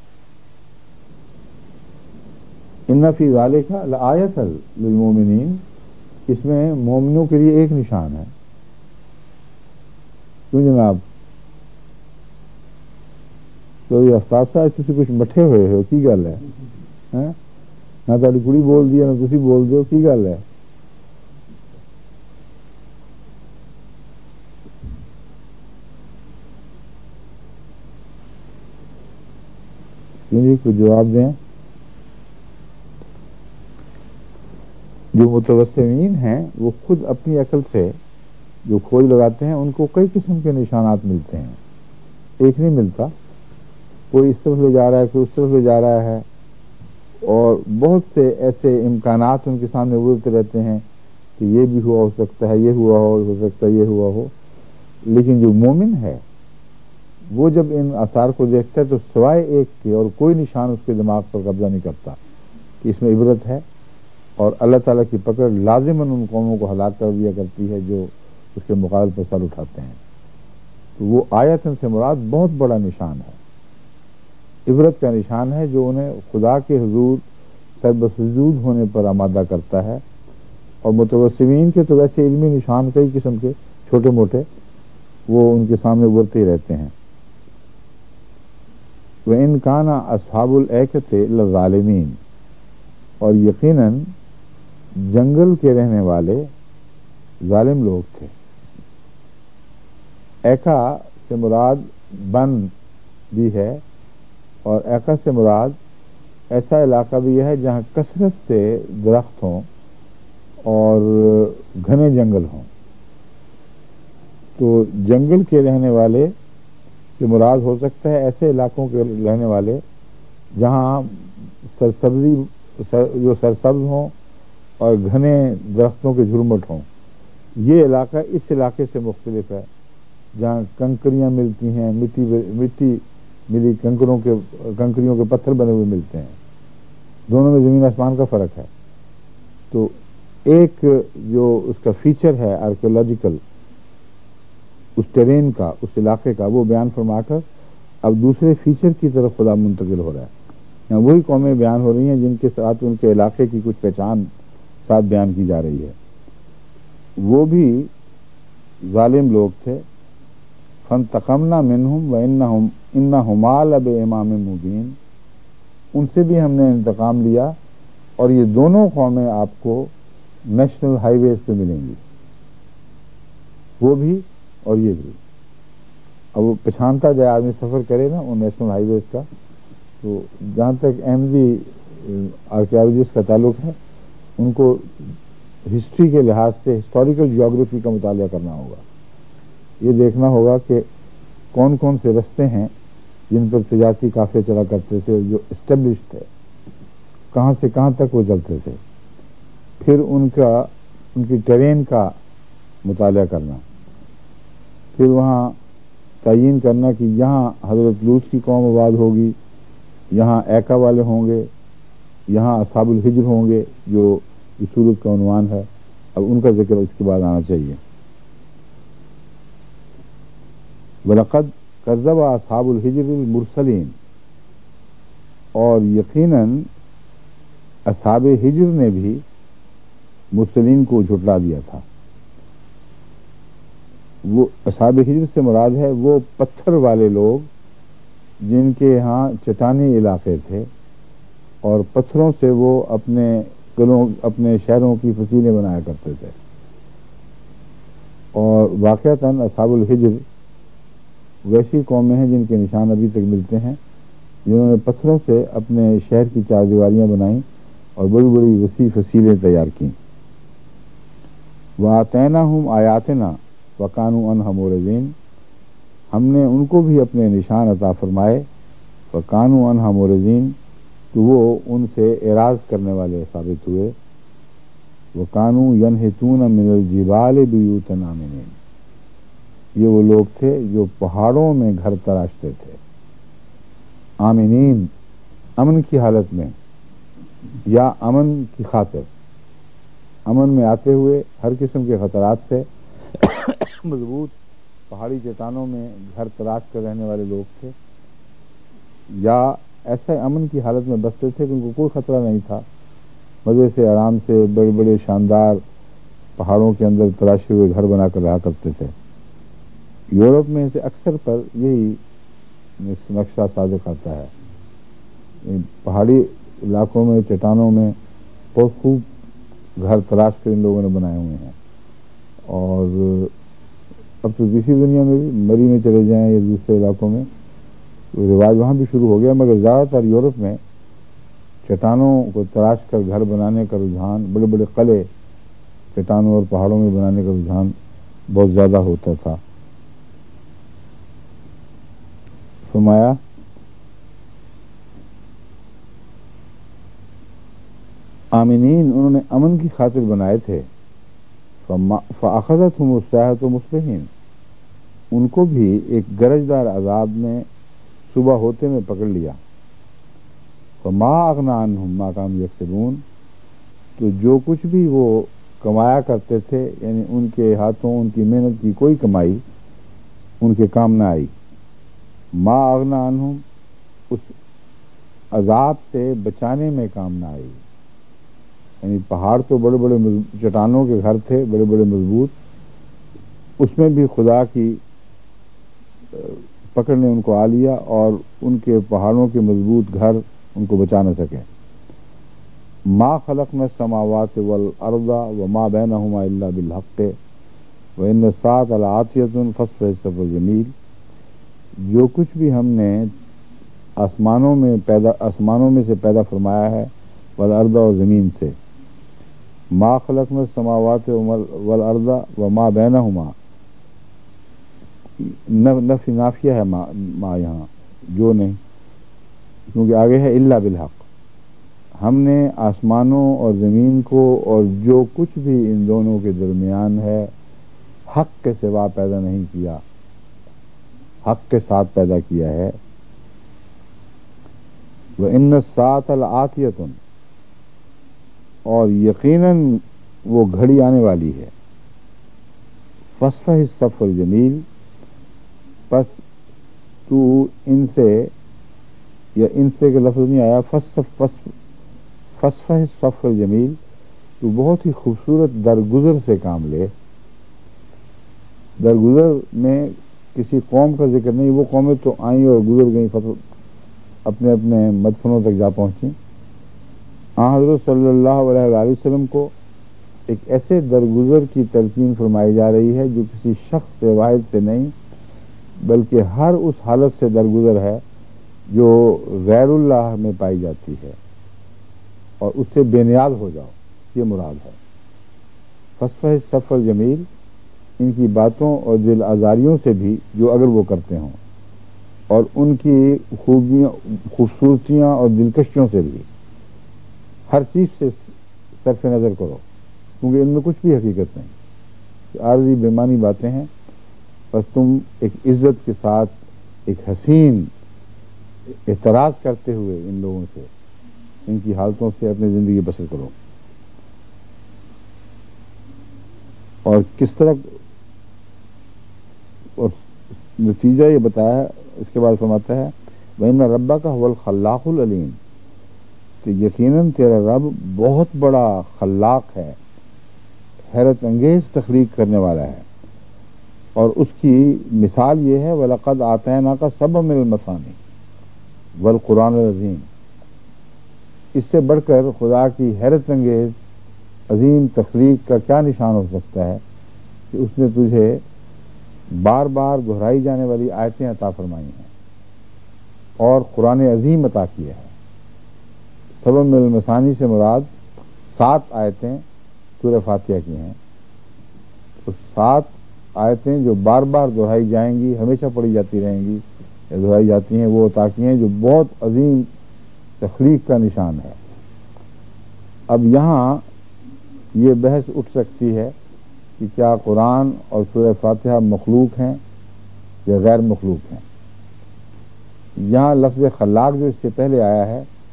ان فی ذالک لآیۃ للمؤمنین، اس میں مومنوں کے لیے ایک نشان ہے. کیوں جناب؟ تو یہ آفتاب صاحب تسی کچھ مٹھے ہوئے ہو کی گل ہے؟ نہ تاری کڑی بول دی نہ تسی بول دو کی گل ہے؟ جی کوئی جواب دیں. جو متوسمین ہیں وہ خود اپنی عقل سے جو کھوج لگاتے ہیں ان کو کئی قسم کے نشانات ملتے ہیں، ایک نہیں ملتا. کوئی اس طرف لے جا رہا ہے، کوئی اس طرف لے جا رہا ہے، اور بہت سے ایسے امکانات ان کے سامنے ابھرتے رہتے ہیں کہ یہ بھی ہوا ہو سکتا ہے، یہ ہوا ہو ہو سکتا ہے یہ ہوا ہو. لیکن جو مومن ہے وہ جب ان آثار کو دیکھتا ہے تو سوائے ایک کے اور کوئی نشان اس کے دماغ پر قبضہ نہیں کرتا کہ اس میں عبرت ہے، اور اللہ تعالیٰ کی پکڑ لازماً ان قوموں کو ہلاک کر دیا کرتی ہے جو اس کے مقابل پر سر اٹھاتے ہیں. تو وہ آیتن سے مراد بہت بڑا نشان ہے، عبرت کا نشان ہے جو انہیں خدا کے حضور سربسجود ہونے پر آمادہ کرتا ہے. اور متوسمین کے تو ویسے علمی نشان کئی قسم کے چھوٹے موٹے وہ ان کے سامنے ابھرتے ہی رہتے ہیں. وَإِنْ كَانَ أَصْحَابُ الْأَيْكَةِ لَظَالِمِينَ، اور یقیناً جنگل کے رہنے والے ظالم لوگ تھے. ایکا سے مراد بن بھی ہے، اور ایکا سے مراد ایسا علاقہ بھی ہے جہاں کثرت سے درخت ہوں اور گھنے جنگل ہوں. تو جنگل کے رہنے والے سے مراد ہو سکتا ہے ایسے علاقوں کے رہنے والے جہاں سرسبزی جو سرسبز ہوں اور گھنے درختوں کے جھرمٹ ہوں. یہ علاقہ اس علاقے سے مختلف ہے جہاں کنکریاں ملتی ہیں، مٹی مٹی ملی کنکروں کے کنکریوں کے پتھر بنے ہوئے ملتے ہیں. دونوں میں زمین آسمان کا فرق ہے. تو ایک جو اس کا فیچر ہے آرکیولوجیکل اس ٹرین کا، اس علاقے کا، وہ بیان فرما کر اب دوسرے فیچر کی طرف خدا منتقل ہو رہا ہے. یہاں وہی قومیں بیان ہو رہی ہیں جن کے ساتھ ان کے علاقے کی کچھ پہچان ساتھ بیان کی جا رہی ہے. وہ بھی ظالم لوگ تھے. فانتقمنا منہم وانہم انہما لبامام مبین، ان سے بھی ہم نے انتقام لیا اور یہ دونوں قومیں آپ کو نیشنل ہائی ویز پہ ملیں گی، وہ بھی اور یہ بھی. اب وہ پچھانتا جائے آدمی سفر کرے نا وہ نیشنل ہائی ویز کا. تو جہاں تک احمدی آرکیالوجسٹ کا تعلق ہے ان کو ہسٹری کے لحاظ سے ہسٹوریکل جیوگرافی کا مطالعہ کرنا ہوگا. یہ دیکھنا ہوگا کہ کون کون سے رستے ہیں جن پر تجارتی قافلے چلا کرتے تھے جو اسٹیبلشڈ تھے، کہاں سے کہاں تک وہ چلتے تھے. پھر ان کا ان کی ٹرین کا مطالعہ کرنا، پھر وہاں تعین کرنا کہ یہاں حضرت لوط کی قوم آباد ہوگی، یہاں ایکا والے ہوں گے، یہاں اصحاب الحجر ہوں گے جو اس صورت کا عنوان ہے. اب ان کا ذکر اس کے بعد آنا چاہیے. وَلَقَدْ كَذَّبَ أَصْحَابُ الْحِجْرِ الْمُرْسَلِينَ، اور یقیناً اصحاب ہجر نے بھی مرسلین کو جھٹلا دیا تھا. وہ اصحاب ہجر سے مراد ہے وہ پتھر والے لوگ جن کے ہاں چٹانی علاقے تھے اور پتھروں سے وہ اپنے قلعوں اپنے شہروں کی فصیلیں بنایا کرتے تھے. اور واقعتاً اصحاب الحجر ویسی قومیں ہیں جن کے نشان ابھی تک ملتے ہیں جنہوں نے پتھروں سے اپنے شہر کی چار دیواریاں بنائیں اور بڑی بڑی وسیع فصیلیں تیار کیں. وَآتَيْنَاهُمْ آیَاتِنَا وَكَانُوا عَنْهَا مُعْرِضِينَ، ہم نے ان کو بھی اپنے نشان عطا فرمائے. وَكَانُوا عَنْهَا مُعْرِضِينَ، تو وہ ان سے اعراض کرنے والے ثابت ہوئے. وَكَانُوا يَنْحِتُونَ مِنَ الْجِبَالِ بُيُوتًا آمِنِينَ، یہ وہ لوگ تھے جو پہاڑوں میں گھر تراشتے تھے. آمینین، امن کی حالت میں. یا امن کی خاطر، امن میں آتے ہوئے ہر قسم کے خطرات سے مضبوط پہاڑی چٹانوں میں گھر تلاش کر رہنے والے لوگ تھے، یا ایسے امن کی حالت میں بستے تھے کہ ان کو کوئی خطرہ نہیں تھا، مزے سے آرام سے بڑے بڑے شاندار پہاڑوں کے اندر تراشے ہوئے گھر بنا کر رہا کرتے تھے۔ یورپ میں سے اکثر پر یہی نقشہ صادق آتا ہے، پہاڑی علاقوں میں چٹانوں میں بہت خوب گھر تلاش کر ان لوگوں نے بنائے ہوئے ہیں، اور اب تو دوسری دنیا میں بھی مری میں چلے جائیں یا دوسرے علاقوں میں رواج وہاں بھی شروع ہو گیا، مگر زیادہ تر یورپ میں چٹانوں کو تراش کر گھر بنانے کا رجحان، بڑے بڑے قلعے چٹانوں اور پہاڑوں میں بنانے کا رجحان بہت زیادہ ہوتا تھا۔ فرمایا آمینین، انہوں نے امن کی خاطر بنائے تھے، فَأَخَذَتْهُمُ الصَّاعِقَةُ مُصْبِحِينَ، ان کو بھی ایک گرجدار عذاب نے صبح ہوتے میں پکڑ لیا۔ فَمَا أَغْنَىٰ عَنْهُمْ مَا كَانُوا يَكْسِبُونَ، تو جو کچھ بھی وہ کمایا کرتے تھے، یعنی ان کے ہاتھوں ان کی محنت کی کوئی کمائی ان کے کام نہ آئی۔ ما اغنا عنہم، اس عذاب سے بچانے میں کام نہ آئی، یعنی پہاڑ تو بڑے بڑے چٹانوں کے گھر تھے، بڑے بڑے مضبوط، اس میں بھی خدا کی پکڑ نے ان کو آ لیا اور ان کے پہاڑوں کے مضبوط گھر ان کو بچا نہ سکے۔ ما خلقنا السماوات والارض وما بینہما الا بالحق وان الساعة لآتیۃ فاصفح الصفح الجمیل، جو کچھ بھی ہم نے آسمانوں میں پیدا آسمانوں میں سے پیدا فرمایا ہے، والارض اور زمین سے، ما خلقنا السماوات والارض وما بینہما، نفی نافیہ ہے ما, ما یہاں جو نہیں، کیونکہ آگے ہے الا بالحق، ہم نے آسمانوں اور زمین کو اور جو کچھ بھی ان دونوں کے درمیان ہے حق کے سوا پیدا نہیں کیا، حق کے ساتھ پیدا کیا ہے۔ وَإِنَّ السَّاعَةَ لَآتِيَةٌ، اور یقیناً وہ گھڑی آنے والی ہے۔ فَاصْفَحِ الصَّفْحَ الْجَمِيلَ، پس تو ان سے، یا ان سے کے لفظ نہیں آیا، فَاصْفَحِ الصَّفْحَ الْجَمِيلَ، تو بہت ہی خوبصورت درگزر سے کام لے۔ درگزر میں کسی قوم کا ذکر نہیں، وہ قومیں تو آئیں اور گزر گئیں، اپنے اپنے مدفنوں تک جا پہنچیں۔ آن حضرت صلی اللہ علیہ وآلہ وسلم کو ایک ایسے درگزر کی تلقین فرمائی جا رہی ہے جو کسی شخص سے واحد سے نہیں، بلکہ ہر اس حالت سے درگزر ہے جو غیر اللہ میں پائی جاتی ہے، اور اس سے بے نیاز ہو جاؤ، یہ مراد ہے۔ فاصفح الصفح الجمیل، ان کی باتوں اور دل آزاریوں سے بھی جو اگر وہ کرتے ہوں، اور ان کی خوبیاں خوبصورتیاں اور دلکشیوں سے بھی، ہر چیز سے صرف نظر کرو، کیونکہ ان میں کچھ بھی حقیقت نہیں، عارضی بےمانی باتیں ہیں، بس تم ایک عزت کے ساتھ ایک حسین اعتراض کرتے ہوئے ان لوگوں سے، ان کی حالتوں سے اپنی زندگی بسر کرو۔ اور کس طرح، اور نتیجہ یہ بتایا، اس کے بعد فرماتا ہے وَإِنَّ رَبَّكَ هُوَ الْخَلَّاقُ الْعَلِيمُ، کہ یقیناً تیرا رب بہت بڑا خلاق ہے، حیرت انگیز تخلیق کرنے والا ہے، اور اس کی مثال یہ ہے وَلَقَدْ آتَيْنَاكَ سَبْعًا مِنَ الْمَثَانِي وَالْقُرْآنِ الْعَظِيمِ، اس سے بڑھ کر خدا کی حیرت انگیز عظیم تخلیق کا کیا نشان ہو سکتا ہے کہ اس نے تجھے بار بار دہرائی جانے والی آیتیں عطا فرمائی ہیں اور قرآن عظیم عطا کیا ہے۔ سبع من المثانی سے مراد سات آیتیں سورہ فاتحہ کی ہیں، تو سات آیتیں جو بار بار دہرائی جائیں گی، ہمیشہ پڑھی جاتی رہیں گی یا دہرائی جاتی ہیں، وہ عطا کی ہیں جو بہت عظیم تخلیق کا نشان ہے۔ اب یہاں یہ بحث اٹھ سکتی ہے کہ کیا قرآن اور سورہ فاتحہ مخلوق ہیں یا غیر مخلوق ہیں۔ یہاں لفظ خلاق جو اس سے پہلے آیا ہے،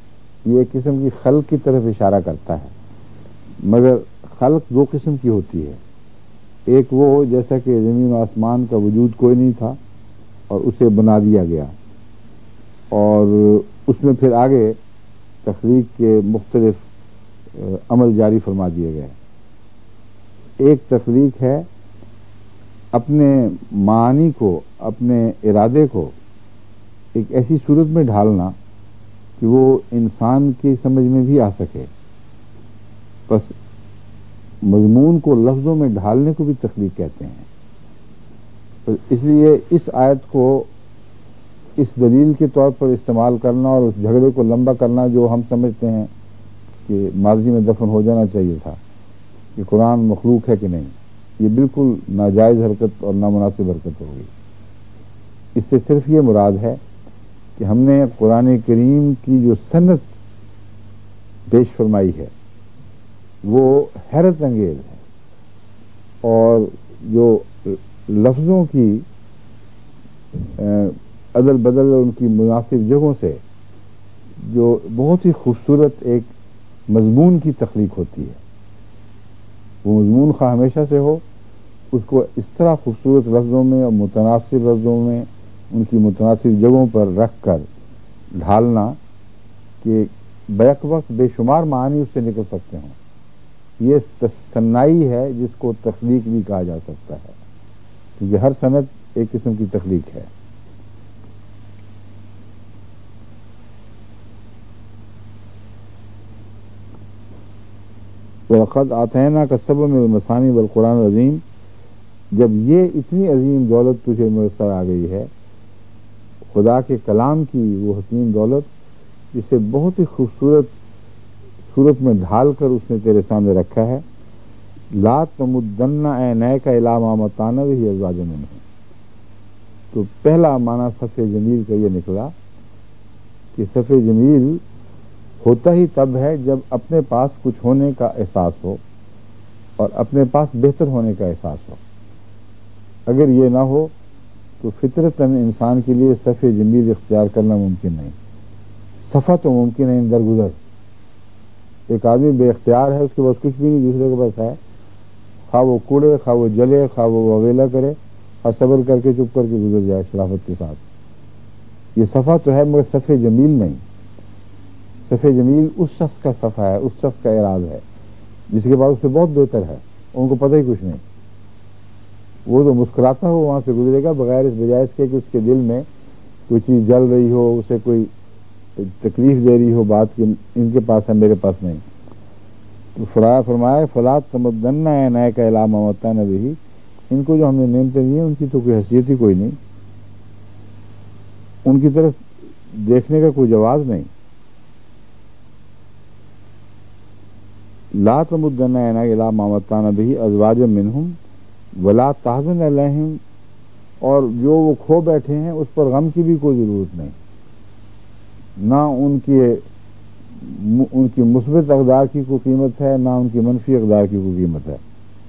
یہ ایک قسم کی خلق کی طرف اشارہ کرتا ہے، مگر خلق دو قسم کی ہوتی ہے۔ ایک وہ جیسا کہ زمین و آسمان کا وجود کوئی نہیں تھا اور اسے بنا دیا گیا، اور اس میں پھر آگے تخلیق کے مختلف عمل جاری فرما دیے گئے۔ ایک تخلیق ہے اپنے معانی کو، اپنے ارادے کو ایک ایسی صورت میں ڈھالنا کہ وہ انسان کی سمجھ میں بھی آ سکے، بس مضمون کو لفظوں میں ڈھالنے کو بھی تخلیق کہتے ہیں۔ تو اس لیے اس آیت کو اس دلیل کے طور پر استعمال کرنا اور اس جھگڑے کو لمبا کرنا جو ہم سمجھتے ہیں کہ ماضی میں دفن ہو جانا چاہیے تھا کہ قرآن مخلوق ہے کہ نہیں، یہ بالکل ناجائز حرکت اور نامناسب حرکت ہوگی۔ اس سے صرف یہ مراد ہے کہ ہم نے قرآن کریم کی جو سند پیش فرمائی ہے وہ حیرت انگیز ہے، اور جو لفظوں کی عدل بدل ان کی مناسب جگہوں سے جو بہت ہی خوبصورت ایک مضمون کی تخلیق ہوتی ہے، وہ مضمون خواہ ہمیشہ سے ہو، اس کو اس طرح خوبصورت لفظوں میں اور متناسب لفظوں میں ان کی متناسب جگہوں پر رکھ کر ڈھالنا کہ بیک وقت بے شمار معانی اس سے نکل سکتے ہوں، یہ تصنعی ہے جس کو تخلیق بھی کہا جا سکتا ہے، کیونکہ ہر صنعت ایک قسم کی تخلیق ہے۔ وَلَقَدْ آتَيْنَاكَ سَبْعًا مِنَ الْمَثَانِي وَالْقُرْآنِ الْعَظِيمِ، جب یہ اتنی عظیم دولت تجھے میسر آ گئی ہے، خدا کے کلام کی وہ حسین دولت جسے بہت ہی خوبصورت صورت میں ڈھال کر اس نے تیرے سامنے رکھا ہے، لا تمدن عینیک الی ما متعنا بہ ازواجا منہم، تو پہلا معنی صفِ جمیل کا یہ نکلا کہ صفِ جمیل ہوتا ہی تب ہے جب اپنے پاس کچھ ہونے کا احساس ہو اور اپنے پاس بہتر ہونے کا احساس ہو۔ اگر یہ نہ ہو تو فطرتاً انسان کے لیے صفِ جمیل اختیار کرنا ممکن نہیں۔ صفا تو ممکن ہے درگزر، ایک آدمی بے اختیار ہے، اس کے پاس کچھ بھی نہیں، دوسرے کے پاس ہے، خواہ وہ کوڑے، خواہ وہ جلے، خواہ وہ وویلا کرے، اور صبر کر کے چپ کر کے گزر جائے شرافت کے ساتھ، یہ صفا تو ہے مگر صفِ جمیل نہیں۔ صفِ جمیل اس شخص کا صفا ہے، اس شخص کا اعراض ہے جس کے پاس اس سے بہت بہتر ہے، ان کو پتہ ہی کچھ نہیں، وہ تو مسکراتا ہو وہاں سے گزرے گا بغیر اس بجائے اس کے کہ اس کے دل میں کوئی چیز جل رہی ہو، اسے کوئی تکلیف دے رہی ہو بات کہ ان کے پاس ہے میرے پاس نہیں۔ تو فرا فرمایا فلا تمدن عینیک الی ما متعنا بہ، ان کو جو ہم نے نعمتیں دی ہیں ان کی تو کوئی حیثیت ہی کوئی نہیں، ان کی طرف دیکھنے کا کوئی جواز نہیں۔ لا تمدن عینیک الی ما متعنا بہ ازواجا منہم ولا تحزن علیہم، اور جو وہ کھو بیٹھے ہیں اس پر غم کی بھی کوئی ضرورت نہیں، نہ ان کی ان کی مثبت اقدار کی کوئی قیمت ہے، نہ ان کی منفی اقدار کی کوئی قیمت ہے۔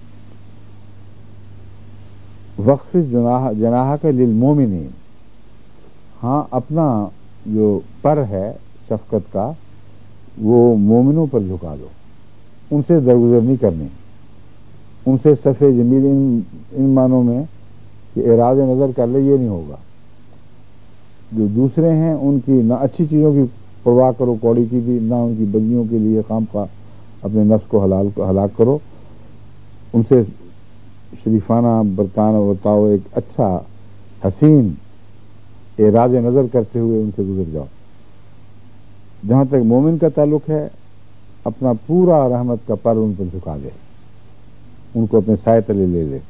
وَخْفِضْ جناحَكَ لِلْمُؤْمِنِينَ، ہاں اپنا جو پر ہے شفقت کا وہ مومنوں پر جھکا دو، ان سے درگزر نہیں کرنی، ان سے صفِ جمیل ان ان معنوں میں کہ اعراض نظر کر لے یہ نہیں ہوگا۔ جو دوسرے ہیں ان کی نہ اچھی چیزوں کی پرواہ کرو کوڑی کی بھی، نہ ان کی بدیوں کے لیے خام خواہ اپنے نفس کو حلال ہلاک کرو، ان سے شریفانہ برتانہ برتاؤ، ایک اچھا حسین اعراض نظر کرتے ہوئے ان سے گزر جاؤ۔ جہاں تک مومن کا تعلق ہے اپنا پورا رحمت کا پر ان پر جھکا دے، ان کو اپنے سائے تلے لے لے،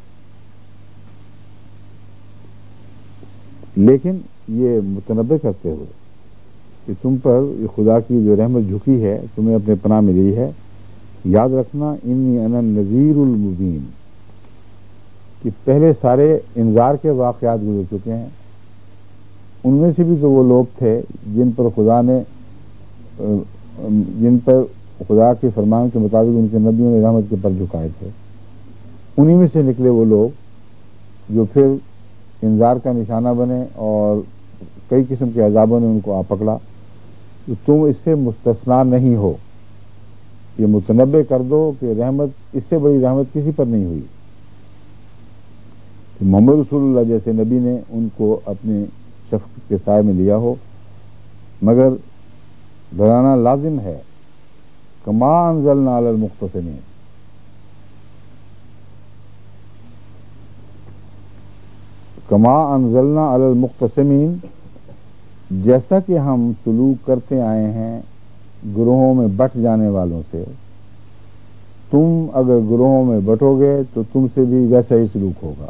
لیکن یہ متنبہ کرتے ہوئے کہ تم پر خدا کی جو رحمت جھکی ہے تمہیں اپنے پناہ میں لی ہے، یاد رکھنا انی انا النذیر المبین، کہ پہلے سارے انذار کے واقعات گزر چکے ہیں، ان میں سے بھی تو وہ لوگ تھے جن پر خدا نے جن پر خدا کے فرمان کے مطابق ان کے نبیوں نے رحمت کے پر جھکائے تھے، انہی میں سے نکلے وہ لوگ جو پھر انذار کا نشانہ بنے اور کئی قسم کے عذابوں نے ان کو آ پکڑا۔ تو تم اس سے مستثنا نہیں ہو. یہ متنبع کر دو کہ رحمت اس سے بڑی رحمت کسی پر نہیں ہوئی کہ محمد رسول اللہ جیسے نبی نے ان کو اپنے شفقت کے سائے میں لیا ہو. مگر ڈرانا لازم ہے. کما انزلنا علی المقتسمین، کما انزلنا علی المقتسمین، جیسا کہ ہم سلوک کرتے آئے ہیں گروہوں میں بٹ جانے والوں سے. تم اگر گروہوں میں بٹو گے تو تم سے بھی ویسا ہی سلوک ہوگا.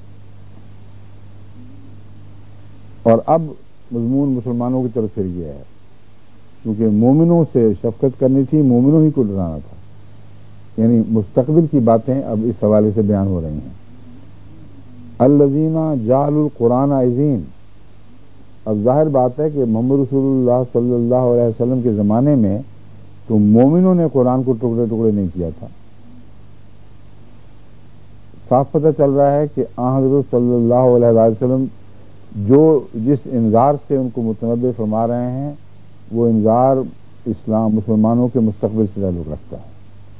اور اب مضمون مسلمانوں کی طرف پھر گیا ہے، کیونکہ مومنوں سے شفقت کرنی تھی، مومنوں ہی کو ڈرانا تھا. یعنی مستقبل کی باتیں اب اس حوالے سے بیان ہو رہی ہیں. الذین جعلوا القرآن عظیم. اب ظاہر بات ہے کہ محمد رسول اللہ صلی اللہ علیہ وسلم کے زمانے میں تو مومنوں نے قرآن کو ٹکڑے ٹکڑے نہیں کیا تھا. صاف پتہ چل رہا ہے کہ آن حضرت صلی اللہ علیہ وسلم جو جس انذار سے ان کو متنبع فرما رہے ہیں وہ انذار اسلام مسلمانوں کے مستقبل سے تعلق رکھتا ہے.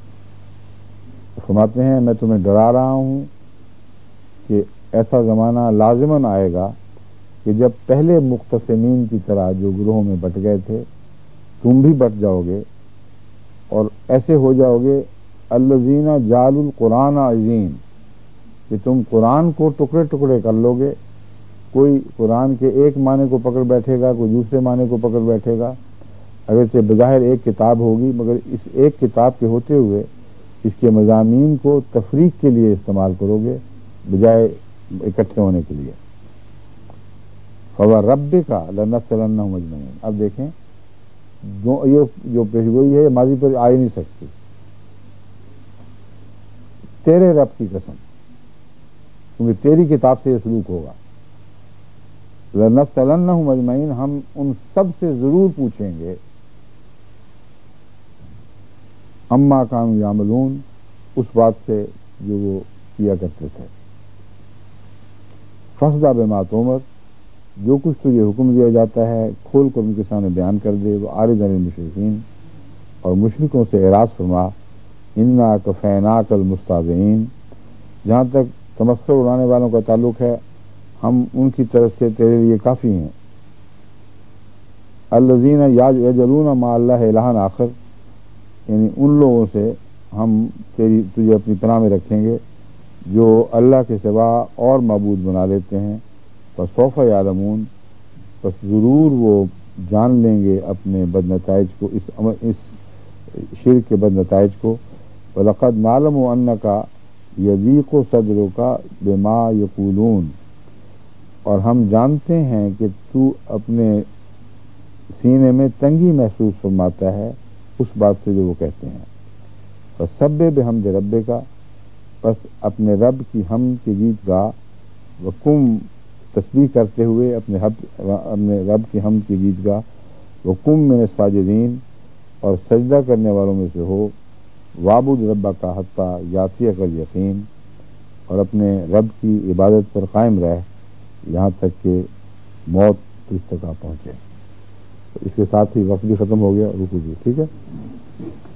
فرماتے ہیں میں تمہیں ڈرا رہا ہوں کہ ایسا زمانہ لازماً آئے گا کہ جب پہلے مقتسمین کی طرح جو گروہوں میں بٹ گئے تھے تم بھی بٹ جاؤ گے اور ایسے ہو جاؤ گے الذین جعلوا القرآن عظیم، کہ تم قرآن کو ٹکڑے ٹکڑے کر لو گے. کوئی قرآن کے ایک معنی کو پکڑ بیٹھے گا، کوئی دوسرے معنی کو پکڑ بیٹھے گا. اگرچہ بظاہر ایک کتاب ہوگی مگر اس ایک کتاب کے ہوتے ہوئے اس کے مضامین کو تفریق کے لیے استعمال کرو گے بجائے اکٹھے ہونے کے لیے. فَوَرَبِّكَ لَنَسْأَلَنَّهُمْ أَجْمَعِينَ. اب دیکھیں یہ جو پیشگوئی ہے ماضی پر آ ہی نہیں سکتی. تیرے رب کی قسم، کیونکہ تیری کتاب سے یہ سلوک ہوگا. لَنَسْأَلَنَّهُمْ أَجْمَعِينَ، ہم ان سب سے ضرور پوچھیں گے اما كانوا يعملون، اس بات سے جو وہ کیا کرتے تھے. فَاصْدَعْ بِمَا تُؤْمَرُ، جو کچھ تجھے حکم دیا جاتا ہے کھول کر ان کے سامنے بیان کر دے. وَأَعْرِضْ عَنِ الْمُشْرِكِينَ، اور مشرکوں سے اعراض فرما. إِنَّا كَفَيْنَاكَ الْمُسْتَهْزِئِينَ، جہاں تک تمسخر اڑانے والوں کا تعلق ہے ہم ان کی طرف سے تیرے لیے کافی ہیں. الذین یجعلون مع اللہ الہا آخر، یعنی ان لوگوں سے ہم تیری تجھے اپنی پناہ میں رکھیں گے جو اللہ کے سوا اور معبود بنا لیتے ہیں. فسوف یعلمون، پس ضرور وہ جان لیں گے اپنے بد نتائج کو، اس اس شرک کے بد نتائج کو. وَلَقَدْ نَعْلَمُ أَنَّكَ يَضِيقُ صَدْرُكَ بِمَا يَقُولُونَ، اور ہم جانتے ہیں کہ تو اپنے سینے میں تنگی محسوس فرماتا ہے اس بات سے جو وہ کہتے ہیں. فَسَبِّحْ بِحَمْدِ رَبِّكَ، پس اپنے رب کی حمد کے گیت گا. وَقُم، تسبیح کرتے ہوئے اپنے اپنے رب کی حمد کے گیت گا. وَقُم مِّنَ الساجدین، اور سجدہ کرنے والوں میں سے ہو. وَاعْبُدْ رَبَّكَ حَتَّىٰ یَأْتِیَکَ الْیقین، اور اپنے رب کی عبادت پر قائم رہ یہاں تک کہ موت تجھ تک آ پہنچے. اس کے ساتھ ہی وقت بھی ختم ہو گیا. رکو جی، ٹھیک ہے.